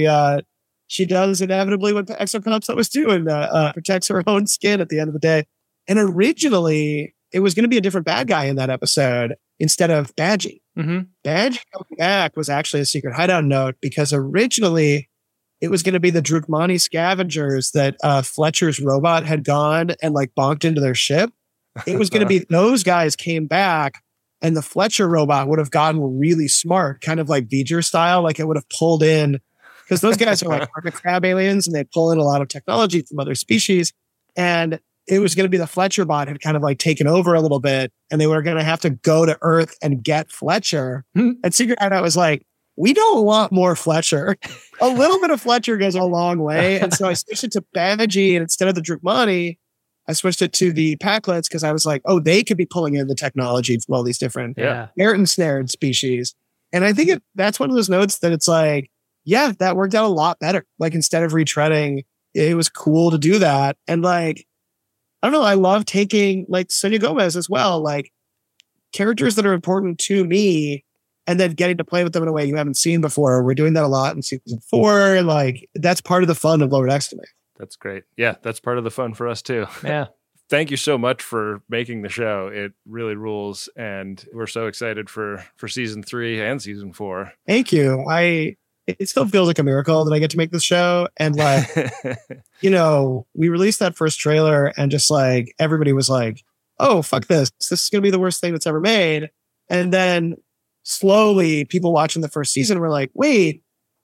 does inevitably what Exocomps always do and protects her own skin at the end of the day. And originally, it was going to be a different bad guy in that episode instead of Badgie. Badgie coming back was actually a secret hideout note because originally it was going to be the Drukmani scavengers that Fletcher's robot had gone and like bonked into their ship. It was going to be those guys came back and the Fletcher robot would have gotten really smart, kind of like V'ger style. Like it would have pulled in, because those guys are like carpet crab aliens and they pull in a lot of technology from other species. And it was going to be the Fletcher bot had kind of like taken over a little bit, and they were going to have to go to Earth and get Fletcher. And Secret Hideout was like, we don't want more Fletcher. A little bit of Fletcher goes a long way. And so I switched it to Badgie, and instead of the Drukmani, I switched it to the Packlets because I was like, oh, they could be pulling in the technology from all these different snared species. And I think that's one of those notes that it's like, yeah, that worked out a lot better. Like instead of retreading, it was cool to do that. And like, I don't know, I love taking like Selena Gomez as well, like characters that are important to me and then getting to play with them in a way you haven't seen before. We're doing that a lot in season 4. Like that's part of the fun of Lower Decks to me. That's great. Yeah, that's part of the fun for us too. Yeah. Thank you so much for making the show. It really rules. And we're so excited for season 3 and season 4. Thank you. It still feels like a miracle that I get to make this show. And like, you know, we released that first trailer and just like, everybody was like, oh, fuck this. This is going to be the worst thing that's ever made. And then slowly people watching the first season were like, wait,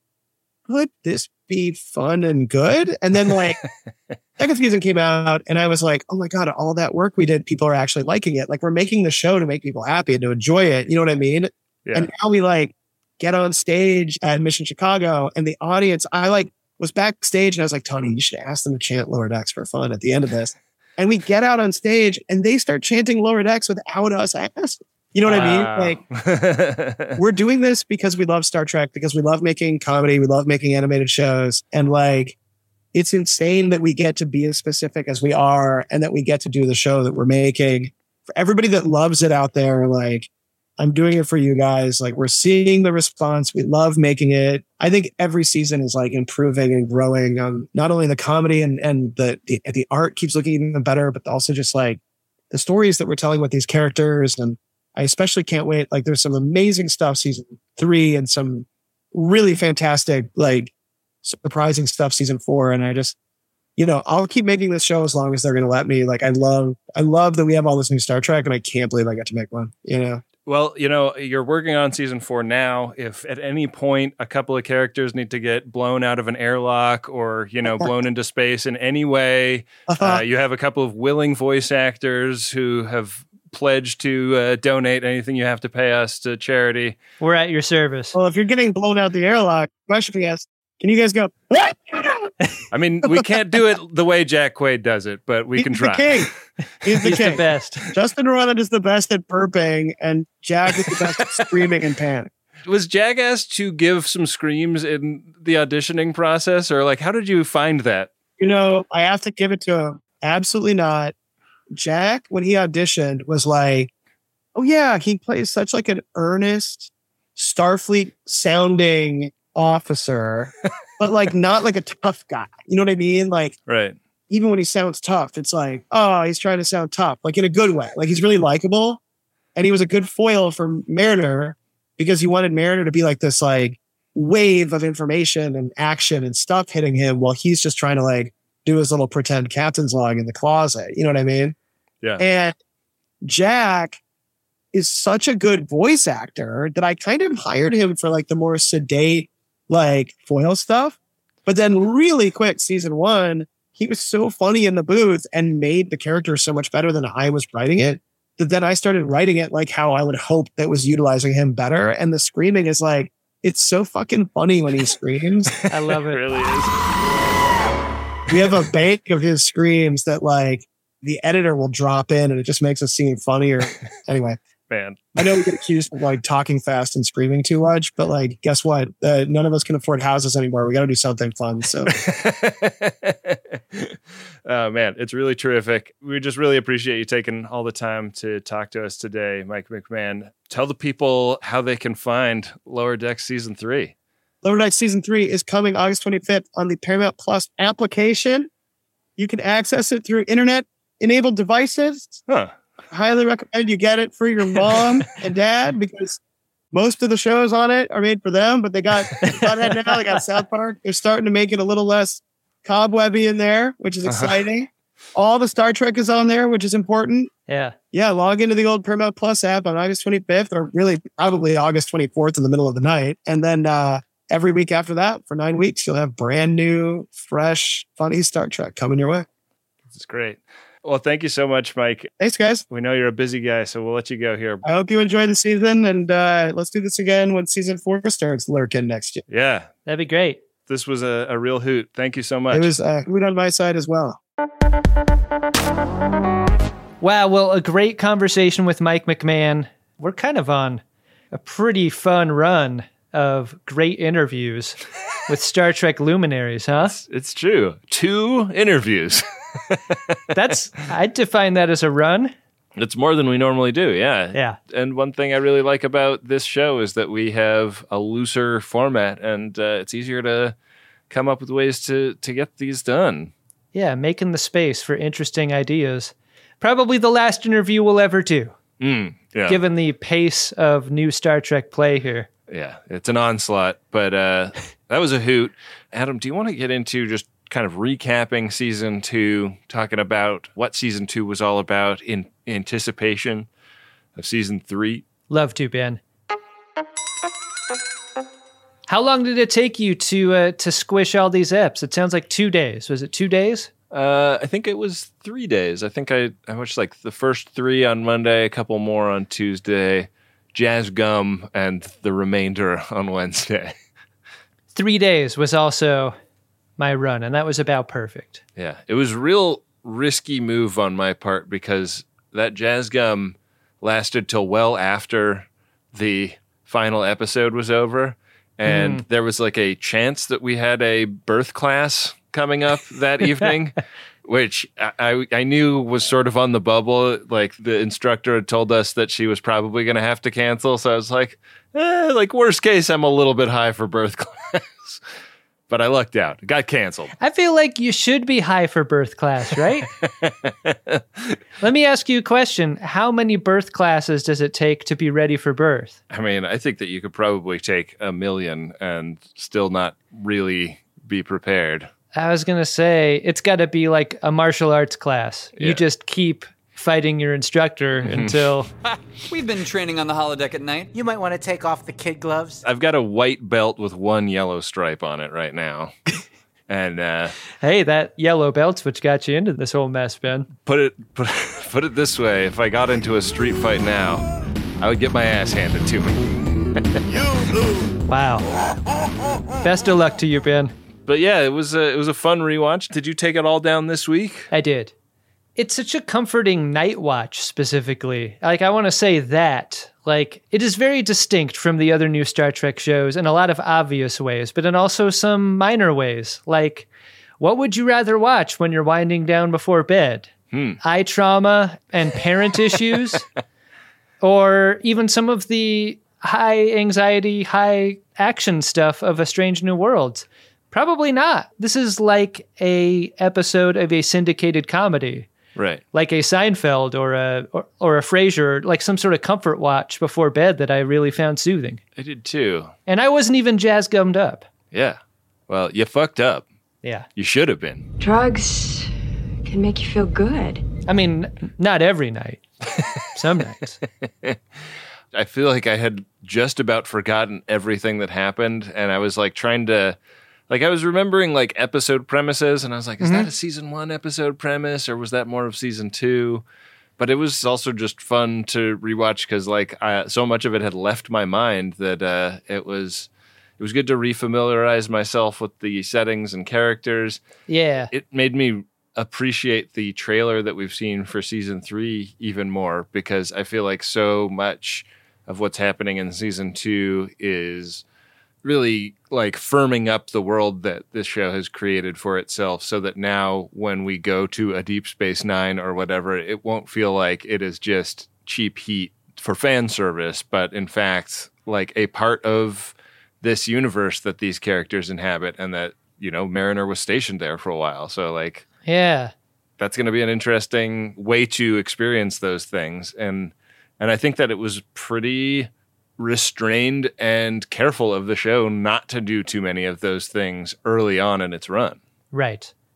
could this be fun and good? And then like second season came out and I was like, oh my God, all that work we did, people are actually liking it. Like we're making the show to make people happy and to enjoy it. You know what I mean? Yeah. And now we like get on stage at Mission Chicago and the audience, I like was backstage and I was like, Tony, you should ask them to chant Lower Decks for fun at the end of this. And we get out on stage and they start chanting Lower Decks without us asking. You know what I mean? Like we're doing this because we love Star Trek, because we love making comedy. We love making animated shows. And like, it's insane that we get to be as specific as we are and that we get to do the show that we're making. For everybody that loves it out there, like I'm doing it for you guys. Like we're seeing the response. We love making it. I think every season is like improving and growing. Not only the comedy and the art keeps looking even better, but also just like the stories that we're telling with these characters. And I especially can't wait. Like there's some amazing stuff season 3 and some really fantastic, like surprising stuff season 4. And I just, you know, I'll keep making this show as long as they're going to let me. Like I love that we have all this new Star Trek and I can't believe I got to make one, you know? Well, you know, you're working on season 4 now. If at any point a couple of characters need to get blown out of an airlock or, you know, blown into space in any way, you have a couple of willing voice actors who have pledged to donate anything you have to pay us to charity. We're at your service. Well, if you're getting blown out the airlock, question we ask, can you guys go, what? I mean, we can't do it the way Jack Quaid does it, but we can try. The king. He's the best. Justin Roiland is the best at burping, and Jack is the best at screaming and panic. Was Jack asked to give some screams in the auditioning process, or like, how did you find that? You know, I have to give it to him. Absolutely not. Jack, when he auditioned, was like, oh yeah, he plays such like an earnest Starfleet sounding officer, but like not like a tough guy. You know what I mean? Like, right. Even when he sounds tough, it's like, oh, he's trying to sound tough, like in a good way. Like he's really likable. And he was a good foil for Mariner because he wanted Mariner to be like this like wave of information and action and stuff hitting him while he's just trying to like do his little pretend captain's log in the closet. You know what I mean? Yeah. And Jack is such a good voice actor that I kind of hired him for like the more sedate, like foil stuff. But then really quick, season 1, he was so funny in the booth and made the character so much better than I was writing it that then I started writing it like how I would hope that was utilizing him better. And the screaming is like, it's so fucking funny when he screams. I love it. It really is. We have a bank of his screams that like the editor will drop in and it just makes us seem funnier. Anyway. Man. I know we get accused of like talking fast and screaming too much, but like, guess what? None of us can afford houses anymore. We got to do something fun. So, oh man, it's really terrific. We just really appreciate you taking all the time to talk to us today, Mike McMahon. Tell the people how they can find Lower Decks season 3. Lower Decks season 3 is coming August 25th on the Paramount Plus application. You can access it through internet-enabled devices. Huh. I highly recommend you get it for your mom and dad because most of the shows on it are made for them, but they got that now. They got South Park. They're starting to make it a little less cobwebby in there, which is exciting. All the Star Trek is on there, which is important. Yeah. Yeah, log into the old Paramount Plus app on August 25th, or really probably August 24th in the middle of the night. And then every week after that, for 9 weeks, you'll have brand new, fresh, funny Star Trek coming your way. This is great. Well, thank you so much, Mike. Thanks, guys. We know you're a busy guy, so we'll let you go here. I hope you enjoy the season, and let's do this again when season 4 starts lurking next year. Yeah. That'd be great. This was a real hoot. Thank you so much. It was a hoot on my side as well. Wow, well, a great conversation with Mike McMahan. We're kind of on a pretty fun run of great interviews with Star Trek luminaries, huh? It's true. 2 interviews. I'd define that as a run. It's more than we normally do, yeah. Yeah. And one thing I really like about this show is that we have a looser format, and it's easier to come up with ways to get these done. Yeah, making the space for interesting ideas. Probably the last interview we'll ever do, yeah. given the pace of new Star Trek play here. Yeah, it's an onslaught, but that was a hoot. Adam, do you want to get into just kind of recapping season 2, talking about what season 2 was all about in anticipation of season 3? Love to, Ben. How long did it take you to squish all these eps? It sounds like 2 days. Was it 2 days? I think it was 3 days. I think I watched like the first 3 on Monday, a couple more on Tuesday, Jazz Gum, and the remainder on Wednesday. 3 days was also my run, and that was about perfect. Yeah, it was a real risky move on my part because that Jazz Gum lasted till well after the final episode was over, and there was like a chance that we had a birth class coming up that evening, which I knew was sort of on the bubble. Like the instructor had told us that she was probably going to have to cancel. So I was like, worst case, I'm a little bit high for birth class. But I lucked out. It got canceled. I feel like you should be high for birth class, right? Let me ask you a question. How many birth classes does it take to be ready for birth? I mean, I think that you could probably take 1 million and still not really be prepared. I was going to say, it's got to be like a martial arts class. Yeah. You just keep fighting your instructor until... We've been training on the holodeck at night. You might want to take off the kid gloves. I've got a white belt with 1 yellow stripe on it right now. And hey, that yellow belt's what got you into this whole mess, Ben. Put it this way, if I got into a street fight now, I would get my ass handed to me. Wow. Best of luck to you, Ben. But yeah, it was a fun rewatch. Did you take it all down this week? I did. It's such a comforting night watch specifically. Like, I want to say that. Like, it is very distinct from the other new Star Trek shows in a lot of obvious ways, but in also some minor ways. Like, what would you rather watch when you're winding down before bed? Eye trauma and parent issues? Or even some of the high anxiety, high action stuff of A Strange New Worlds? Probably not. This is like a episode of a syndicated comedy. Right. Like a Seinfeld or a Frasier, like some sort of comfort watch before bed that I really found soothing. I did too. And I wasn't even jazz gummed up. Yeah. Well, you fucked up. Yeah. You should have been. Drugs can make you feel good. I mean, not every night. Some nights. I feel like I had just about forgotten everything that happened, and I was like trying to... Like, I was remembering, like, episode premises, and I was like, is that a season 1 episode premise, or was that more of season 2? But it was also just fun to rewatch because, like, so much of it had left my mind that it was good to refamiliarize myself with the settings and characters. Yeah. It made me appreciate the trailer that we've seen for season 3 even more because I feel like so much of what's happening in season 2 is... really like firming up the world that this show has created for itself so that now when we go to a Deep Space Nine or whatever, it won't feel like it is just cheap heat for fan service, but in fact, like a part of this universe that these characters inhabit and that, you know, Mariner was stationed there for a while. So like, yeah, that's going to be an interesting way to experience those things. And I think that it was pretty restrained and careful of the show not to do too many of those things early on in its run. Right.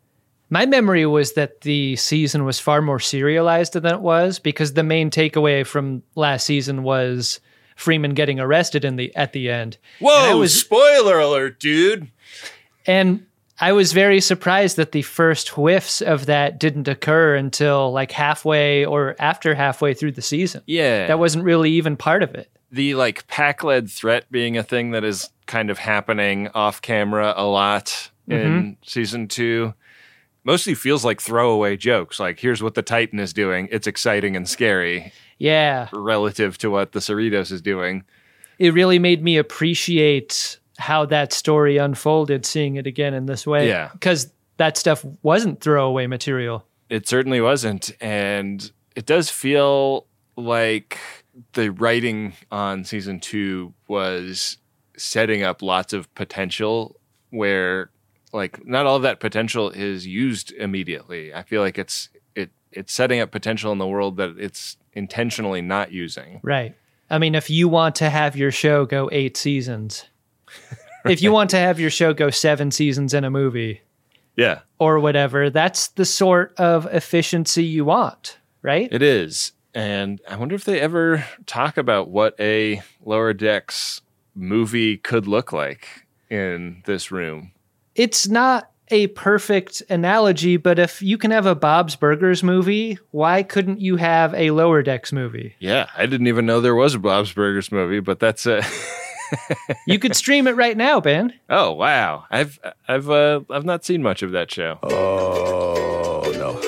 My memory was that the season was far more serialized than it was, because the main takeaway from last season was Freeman getting arrested at the end. Whoa, spoiler alert, dude. And I was very surprised that the first whiffs of that didn't occur until like halfway or after halfway through the season. Yeah. That wasn't really even part of it. The like pack-led threat being a thing that is kind of happening off camera a lot in season 2 mostly feels like throwaway jokes. Like, here's what the Titan is doing. It's exciting and scary. Yeah. Relative to what the Cerritos is doing. It really made me appreciate how that story unfolded, seeing it again in this way. Yeah. Because that stuff wasn't throwaway material. It certainly wasn't. And it does feel like the writing on season 2 was setting up lots of potential where, like, not all of that potential is used immediately. I feel like it's setting up potential in the world that it's intentionally not using. Right. I mean, if you want to have your show go 8 seasons, if you want to have your show go 7 seasons in a movie, yeah, or whatever, that's the sort of efficiency you want, right? It is. And I wonder if they ever talk about what a Lower Decks movie could look like in this room. It's not a perfect analogy, but if you can have a Bob's Burgers movie, why couldn't you have a Lower Decks movie? Yeah, I didn't even know there was a Bob's Burgers movie, but that's a You could stream it right now, Ben. Oh, wow. I've not seen much of that show. Oh, no.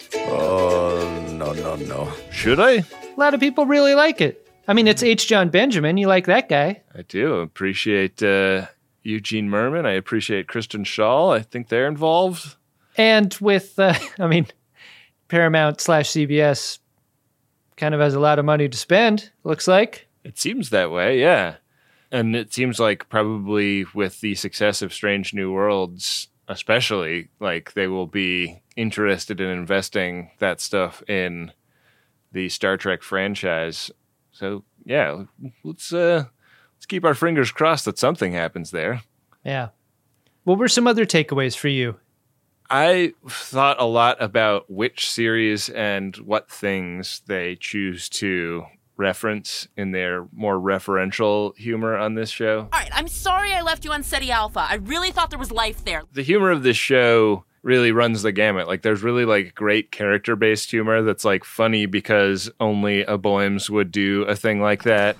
Oh, no. Should I? A lot of people really like it. I mean, it's H. John Benjamin. You like that guy. I do. Appreciate Eugene Merman. I appreciate Kristen Schaal. I think they're involved. And with, Paramount/CBS kind of has a lot of money to spend, looks like. It seems that way, yeah. And it seems like probably with the success of Strange New Worlds, especially, like they will be interested in investing that stuff in the Star Trek franchise. So, yeah, let's keep our fingers crossed that something happens there. Yeah. What were some other takeaways for you? I thought a lot about which series and what things they choose to reference in their more referential humor on this show. All right, I'm sorry I left you on SETI Alpha. I really thought there was life there. The humor of this show really runs the gamut. Like, there's really, like, great character-based humor that's, like, funny because only a Boems would do a thing like that.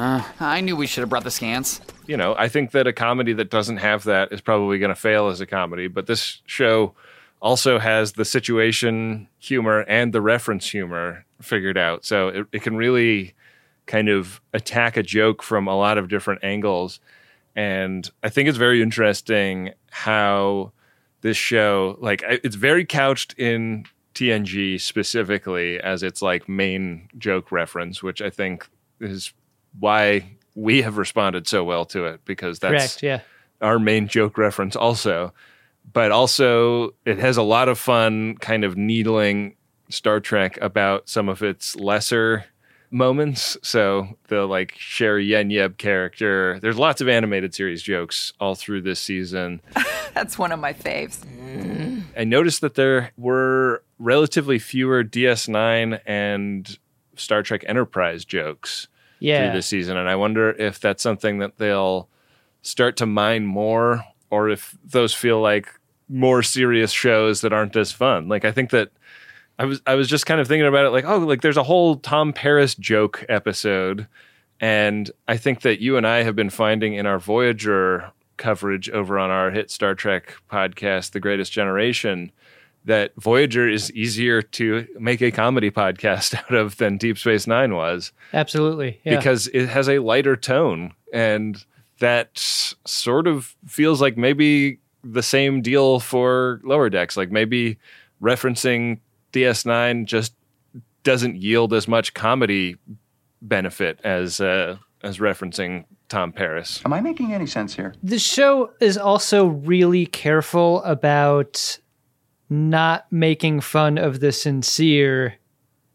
I knew we should have brought the scans. You know, I think that a comedy that doesn't have that is probably going to fail as a comedy, but this show also has the situation humor and the reference humor figured out. So it can really kind of attack a joke from a lot of different angles. And I think it's very interesting how this show, like, it's very couched in TNG specifically as its, like, main joke reference, which I think is why we have responded so well to it, because that's correct, yeah, our main joke reference also. But also it has a lot of fun kind of needling Star Trek about some of its lesser moments. So the, like, Sherry Yen-Yeb character, there's lots of animated series jokes all through this season. That's one of my faves. I noticed that there were relatively fewer DS9 and Star Trek Enterprise jokes through this season. And I wonder if that's something that they'll start to mine more, or if those feel like more serious shows that aren't as fun. Like, I think that I was just kind of thinking about it, like, oh, like, there's a whole Tom Paris joke episode. And I think that you and I have been finding in our Voyager coverage over on our hit Star Trek podcast, The Greatest Generation, that Voyager is easier to make a comedy podcast out of than Deep Space Nine was. Absolutely. Yeah. Because it has a lighter tone. And that sort of feels like maybe the same deal for Lower Decks. Like, maybe referencing DS9 just doesn't yield as much comedy benefit as referencing Tom Paris. Am I making any sense here? The show is also really careful about not making fun of the sincere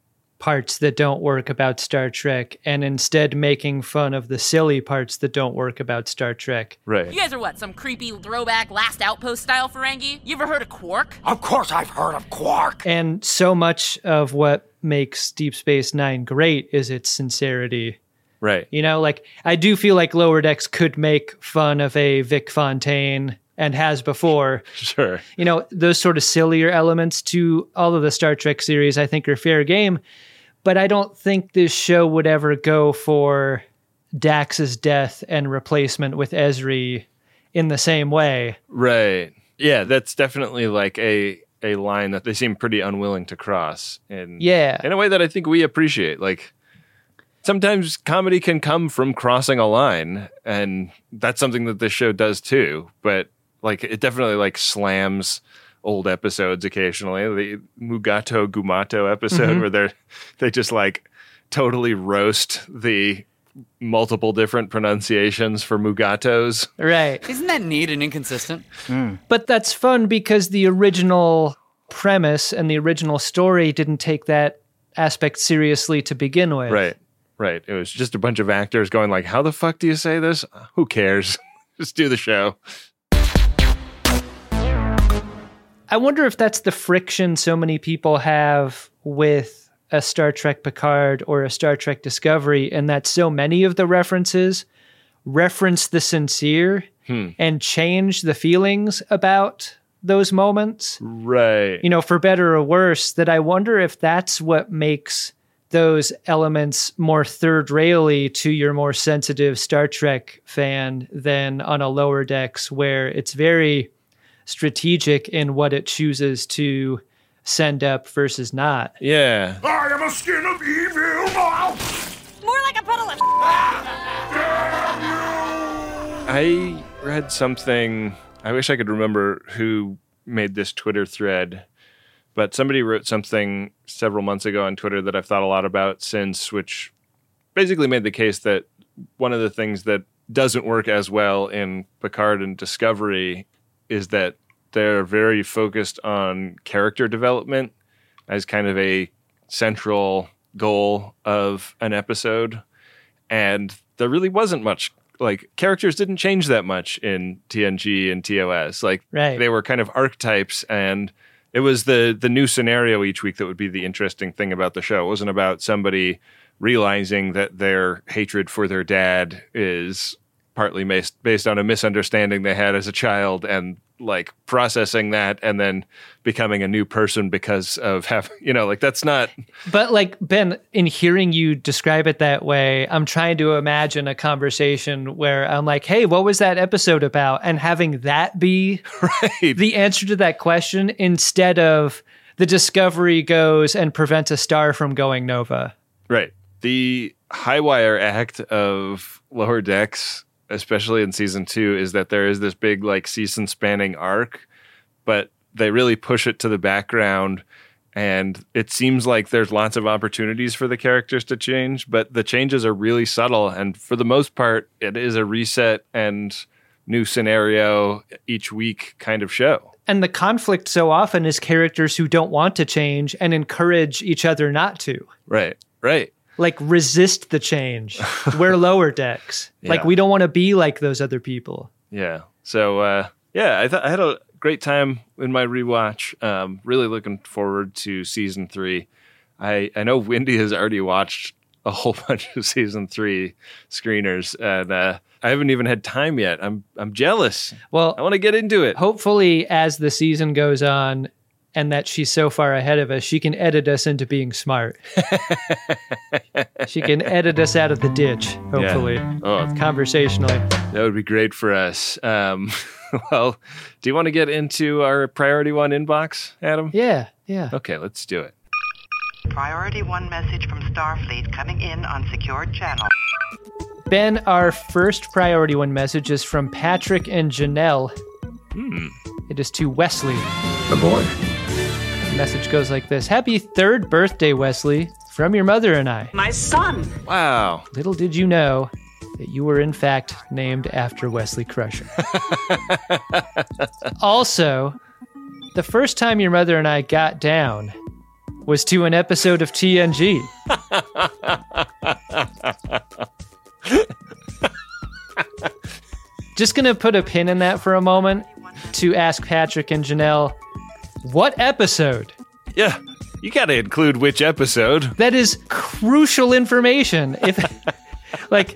parts that don't work about Star Trek and instead making fun of the silly parts that don't work about Star Trek. Right. You guys are what, some creepy throwback Last Outpost style Ferengi? You ever heard of Quark? Of course I've heard of Quark. And so much of what makes Deep Space Nine great is its sincerity. Right. You know, like, I do feel like Lower Decks could make fun of a Vic Fontaine and has before. Sure. You know, those sort of sillier elements to all of the Star Trek series I think are fair game, but I don't think this show would ever go for Dax's death and replacement with Ezri in the same way. Right. Yeah, that's definitely like a line that they seem pretty unwilling to cross. And yeah. In a way that I think we appreciate. Like, sometimes comedy can come from crossing a line, and that's something that this show does too. But like, it definitely like slams old episodes occasionally. The Mugato Gumato episode where they just like totally roast the multiple different pronunciations for Mugatos. Right. Isn't that neat and inconsistent? But that's fun because the original premise and the original story didn't take that aspect seriously to begin with. Right. Right. It was just a bunch of actors going like, how the fuck do you say this? Who cares? Just do the show. I wonder if that's the friction so many people have with a Star Trek Picard or a Star Trek Discovery, and that so many of the references reference the sincere and change the feelings about those moments. Right. You know, for better or worse, that I wonder if that's what makes those elements more third rail-y to your more sensitive Star Trek fan than on a Lower Decks, where it's very strategic in what it chooses to send up versus not. Yeah. I am a skin of evil. More like a puddle of I read something, I wish I could remember who made this Twitter thread, but somebody wrote something several months ago on Twitter that I've thought a lot about since, which basically made the case that one of the things that doesn't work as well in Picard and Discovery is that they're very focused on character development as kind of a central goal of an episode. And there really wasn't much, like, characters didn't change that much in TNG and TOS. Like, they were kind of archetypes, and it was the new scenario each week that would be the interesting thing about the show. It wasn't about somebody realizing that their hatred for their dad is partly based on a misunderstanding they had as a child, and like processing that and then becoming a new person because of that's not. But like, Ben, in hearing you describe it that way, I'm trying to imagine a conversation where I'm like, hey, what was that episode about? And having that be the answer to that question instead of the Discovery goes and prevents a star from going nova. Right. The high wire act of Lower Decks, especially in season 2, is that there is this big like season spanning arc, but they really push it to the background, and it seems like there's lots of opportunities for the characters to change, but the changes are really subtle, and for the most part it is a reset and new scenario each week kind of show. And the conflict so often is characters who don't want to change and encourage each other not to. Right. Like, resist the change. We're Lower Decks. Yeah. Like, we don't want to be like those other people. Yeah. So, I had a great time in my rewatch. Really looking forward to season 3. I know Wendy has already watched a whole bunch of season 3 screeners, and I haven't even had time yet. I'm jealous. Well, I want to get into it. Hopefully, as the season goes on, and that she's so far ahead of us, she can edit us into being smart. She can edit us out of the ditch, hopefully, conversationally. That would be great for us. Well, do you want to get into our Priority 1 inbox, Adam? Yeah. Okay, let's do it. Priority 1 message from Starfleet coming in on secured channel. Ben, our first Priority 1 message is from Patrick and Janelle. It is to Wesley. The boy. The message goes like this. Happy 3rd birthday, Wesley, from your mother and I. My son. Wow. Little did you know that you were in fact named after Wesley Crusher. Also, the first time your mother and I got down, was to an episode of TNG. Just going to put a pin in that for a moment to ask Patrick and Janelle, what episode? Yeah, you got to include which episode. That is crucial information. If, like,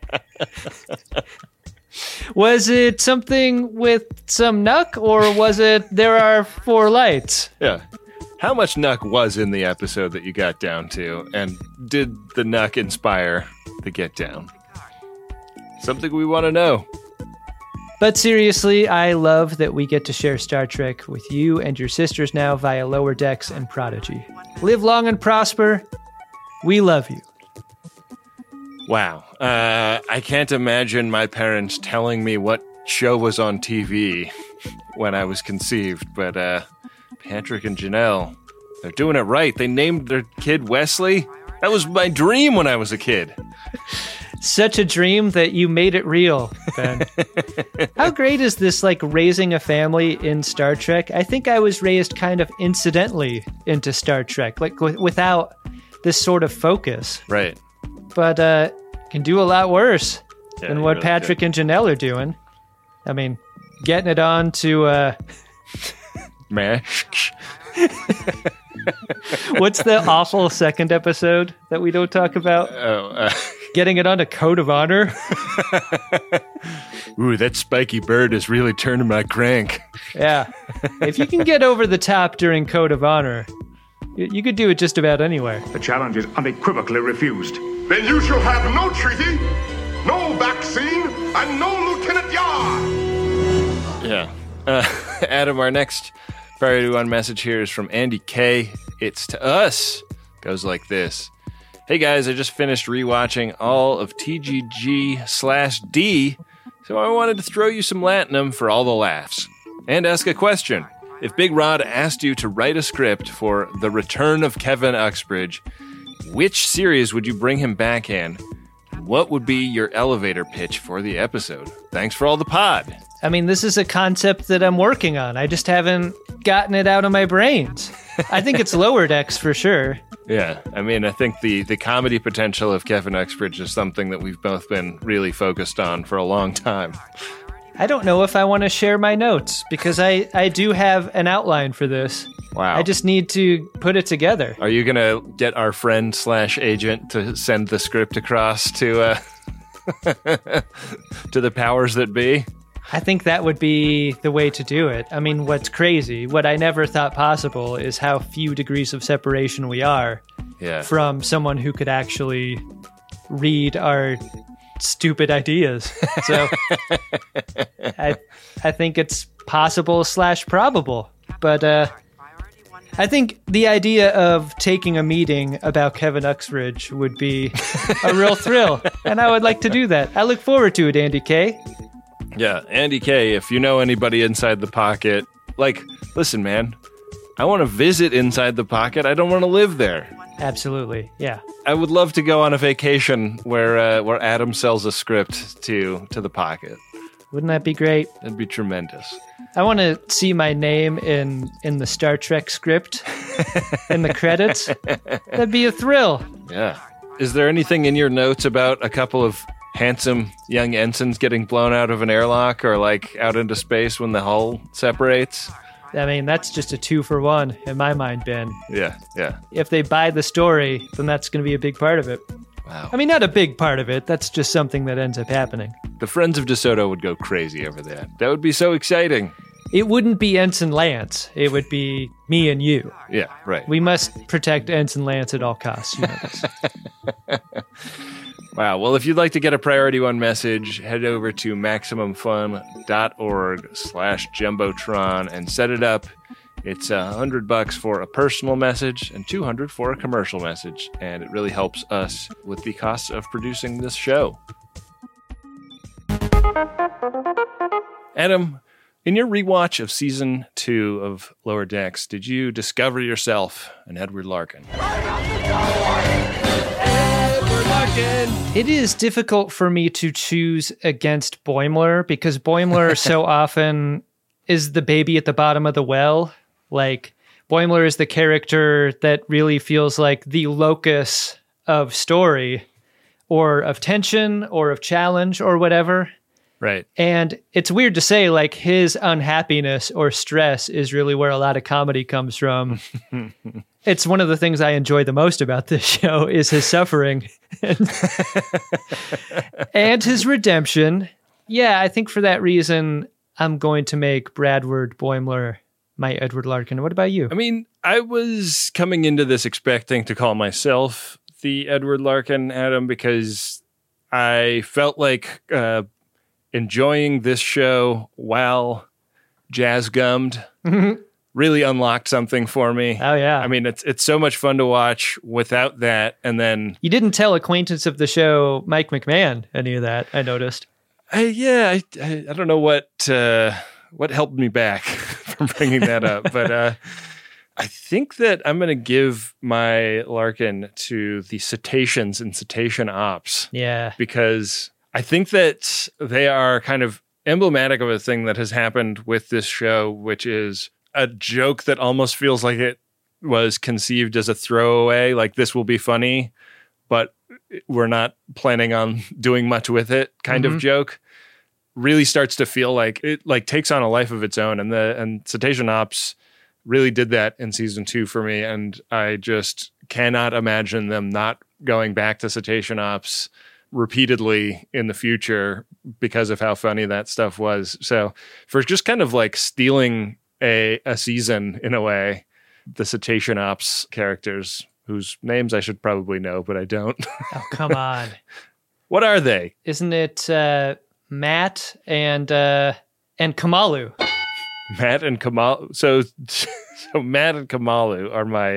was it something with some Nuck, or was it There Are Four Lights? Yeah. How much Nuck was in the episode that you got down to, and did the Nuck inspire the Get Down? Something we want to know. But seriously, I love that we get to share Star Trek with you and your sisters now via Lower Decks and Prodigy. Live long and prosper. We love you. Wow. I can't imagine my parents telling me what show was on TV when I was conceived, but Patrick and Janelle, they're doing it right. They named their kid Wesley. That was my dream when I was a kid. Such a dream that you made it real, Ben. How great is this, like, raising a family in Star Trek? I think I was raised kind of incidentally into Star Trek, like without this sort of focus. Right. But can do a lot worse than what really Patrick and Janelle are doing. I mean, getting it on to... MASH. What's the awful second episode that we don't talk about? Getting it on to Code of Honor. Ooh, that spiky bird is really turning my crank. Yeah. If you can get over the top during Code of Honor, you could do it just about anywhere. The challenge is unequivocally refused. Then you shall have no treaty, no vaccine, and no Lieutenant Yar. Yeah. Adam, our next Priority One message here is from Andy K. It's to us. Goes like this. Hey guys, I just finished rewatching all of TGG/D, so I wanted to throw you some Latinum for all the laughs. And ask a question. If Big Rod asked you to write a script for The Return of Kevin Uxbridge, which series would you bring him back in? What would be your elevator pitch for the episode? Thanks for all the pod. I mean, this is a concept that I'm working on. I just haven't gotten it out of my brains. I think it's Lower Decks for sure. Yeah, I mean, I think the comedy potential of Kevin Uxbridge is something that we've both been really focused on for a long time. I don't know if I want to share my notes, because I do have an outline for this. Wow. I just need to put it together. Are you going to get our friend/agent to send the script across to to the powers that be? I think that would be the way to do it. I mean, what's crazy, what I never thought possible, is how few degrees of separation we are from someone who could actually read our stupid ideas. So I think it's possible/probable. But I think the idea of taking a meeting about Kevin Uxbridge would be a real thrill, and I would like to do that. I look forward to it, Andy K. Yeah, Andy K, if you know anybody inside the pocket, like, listen, man, I want to visit inside the pocket. I don't want to live there. Absolutely, yeah. I would love to go on a vacation where Adam sells a script to the pocket. Wouldn't that be great? That'd be tremendous. I want to see my name in the Star Trek script, in the credits. That'd be a thrill. Yeah. Is there anything in your notes about a couple of handsome young ensigns getting blown out of an airlock or like out into space when the hull separates? I mean, that's just a 2-for-1 in my mind, Ben. Yeah. If they buy the story, then that's going to be a big part of it. Wow. I mean, not a big part of it. That's just something that ends up happening. The Friends of DeSoto would go crazy over that. That would be so exciting. It wouldn't be Ensign Lance. It would be me and you. Yeah, right. We must protect Ensign Lance at all costs. You know this. Wow. Well, if you'd like to get a Priority One message, head over to MaximumFun.org/Jumbotron and set it up. It's $100 for a personal message and $200 for a commercial message, and it really helps us with the costs of producing this show. Adam, in your rewatch of Season 2 of Lower Decks, did you discover yourself an Edward Larkin? It is difficult for me to choose against Boimler, because Boimler so often is the baby at the bottom of the well. Like, Boimler is the character that really feels like the locus of story or of tension or of challenge or whatever. Right. And it's weird to say, like, his unhappiness or stress is really where a lot of comedy comes from. It's one of the things I enjoy the most about this show is his suffering and his redemption. Yeah, I think for that reason, I'm going to make Bradward Boimler my Edward Larkin. What about you? I mean, I was coming into this expecting to call myself the Edward Larkin, Adam, because I felt like enjoying this show while jazz gummed really unlocked something for me. Oh, yeah. I mean, it's so much fun to watch without that. And then you didn't tell acquaintance of the show, Mike McMahon, any of that, I noticed. I don't know what helped me back from bringing that up, but I think that I'm going to give my Larkin to the Cetaceans and Cetacean Ops. Yeah. Because I think that they are kind of emblematic of a thing that has happened with this show, which is a joke that almost feels like it was conceived as a throwaway, like this will be funny, but we're not planning on doing much with it kind of joke. Really starts to feel like it like takes on a life of its own. And Cetacean Ops really did that in season 2 for me. And I just cannot imagine them not going back to Cetacean Ops repeatedly in the future because of how funny that stuff was. So for just kind of like stealing a season in a way, the Cetacean Ops characters, whose names I should probably know, but I don't. Oh, come on. What are they? Isn't it Matt and Kamalu? Matt and Kamalu. So Matt and Kamalu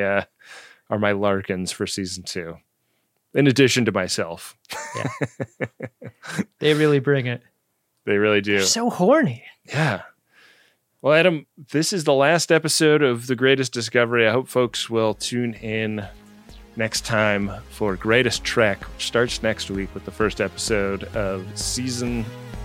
are my Larkins for season 2. In addition to myself. Yeah. They really bring it. They really do. They're so horny. Yeah. Well, Adam, this is the last episode of The Greatest Discovery. I hope folks will tune in next time for Greatest Trek, which starts next week with the first episode of season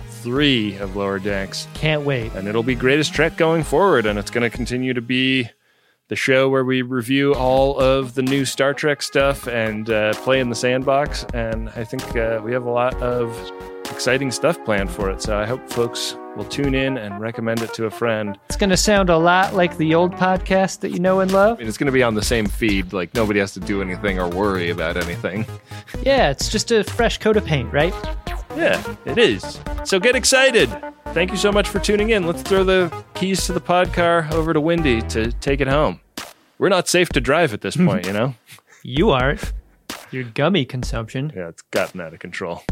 3 of Lower Decks. Can't wait. And it'll be Greatest Trek going forward, and it's going to continue to be the show where we review all of the new Star Trek stuff and play in the sandbox. And I think we have a lot of exciting stuff planned for it. So I hope folks will tune in and recommend it to a friend. It's going to sound a lot like the old podcast that you know and love. I mean, it's going to be on the same feed. Like nobody has to do anything or worry about anything. Yeah, it's just a fresh coat of paint, right? Yeah, it is. So get excited. Thank you so much for tuning in. Let's throw the keys to the pod car over to Wendy to take it home. We're not safe to drive at this point, you know? You aren't. Your gummy consumption. Yeah, it's gotten out of control.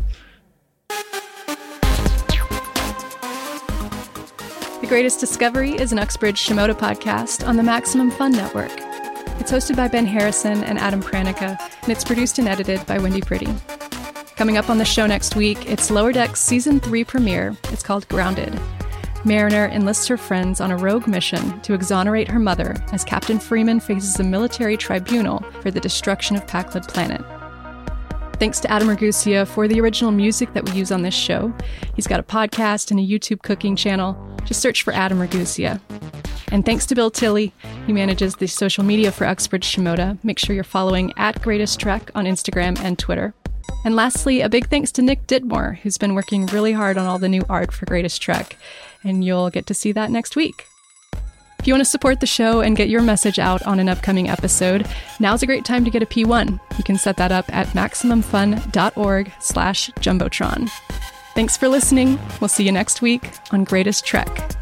The Greatest Discovery is an Uxbridge Shimoda podcast on the Maximum Fun Network. It's hosted by Ben Harrison and Adam Pranica, and it's produced and edited by Wendy Pretty. Coming up on the show next week, it's Lower Decks Season 3 premiere. It's called Grounded. Mariner enlists her friends on a rogue mission to exonerate her mother as Captain Freeman faces a military tribunal for the destruction of Pakled Planet. Thanks to Adam Ragusea for the original music that we use on this show. He's got a podcast and a YouTube cooking channel. Just search for Adam Ragusea. And thanks to Bill Tilley. He manages the social media for Uxbridge Shimoda. Make sure you're following @GreatestTrek on Instagram and Twitter. And lastly, a big thanks to Nick Ditmore, who's been working really hard on all the new art for Greatest Trek. And you'll get to see that next week. If you want to support the show and get your message out on an upcoming episode, now's a great time to get a P1. You can set that up at MaximumFun.org/Jumbotron. Thanks for listening. We'll see you next week on Greatest Trek.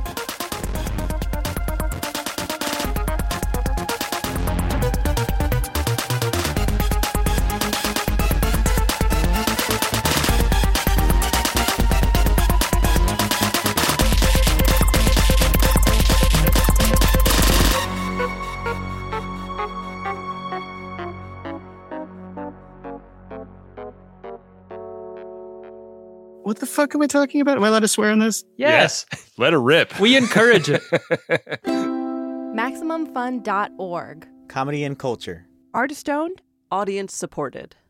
What the fuck am I talking about? Am I allowed to swear on this? Yes. Let her rip. We encourage it. MaximumFun.org. Comedy and culture. Artist owned. Audience supported.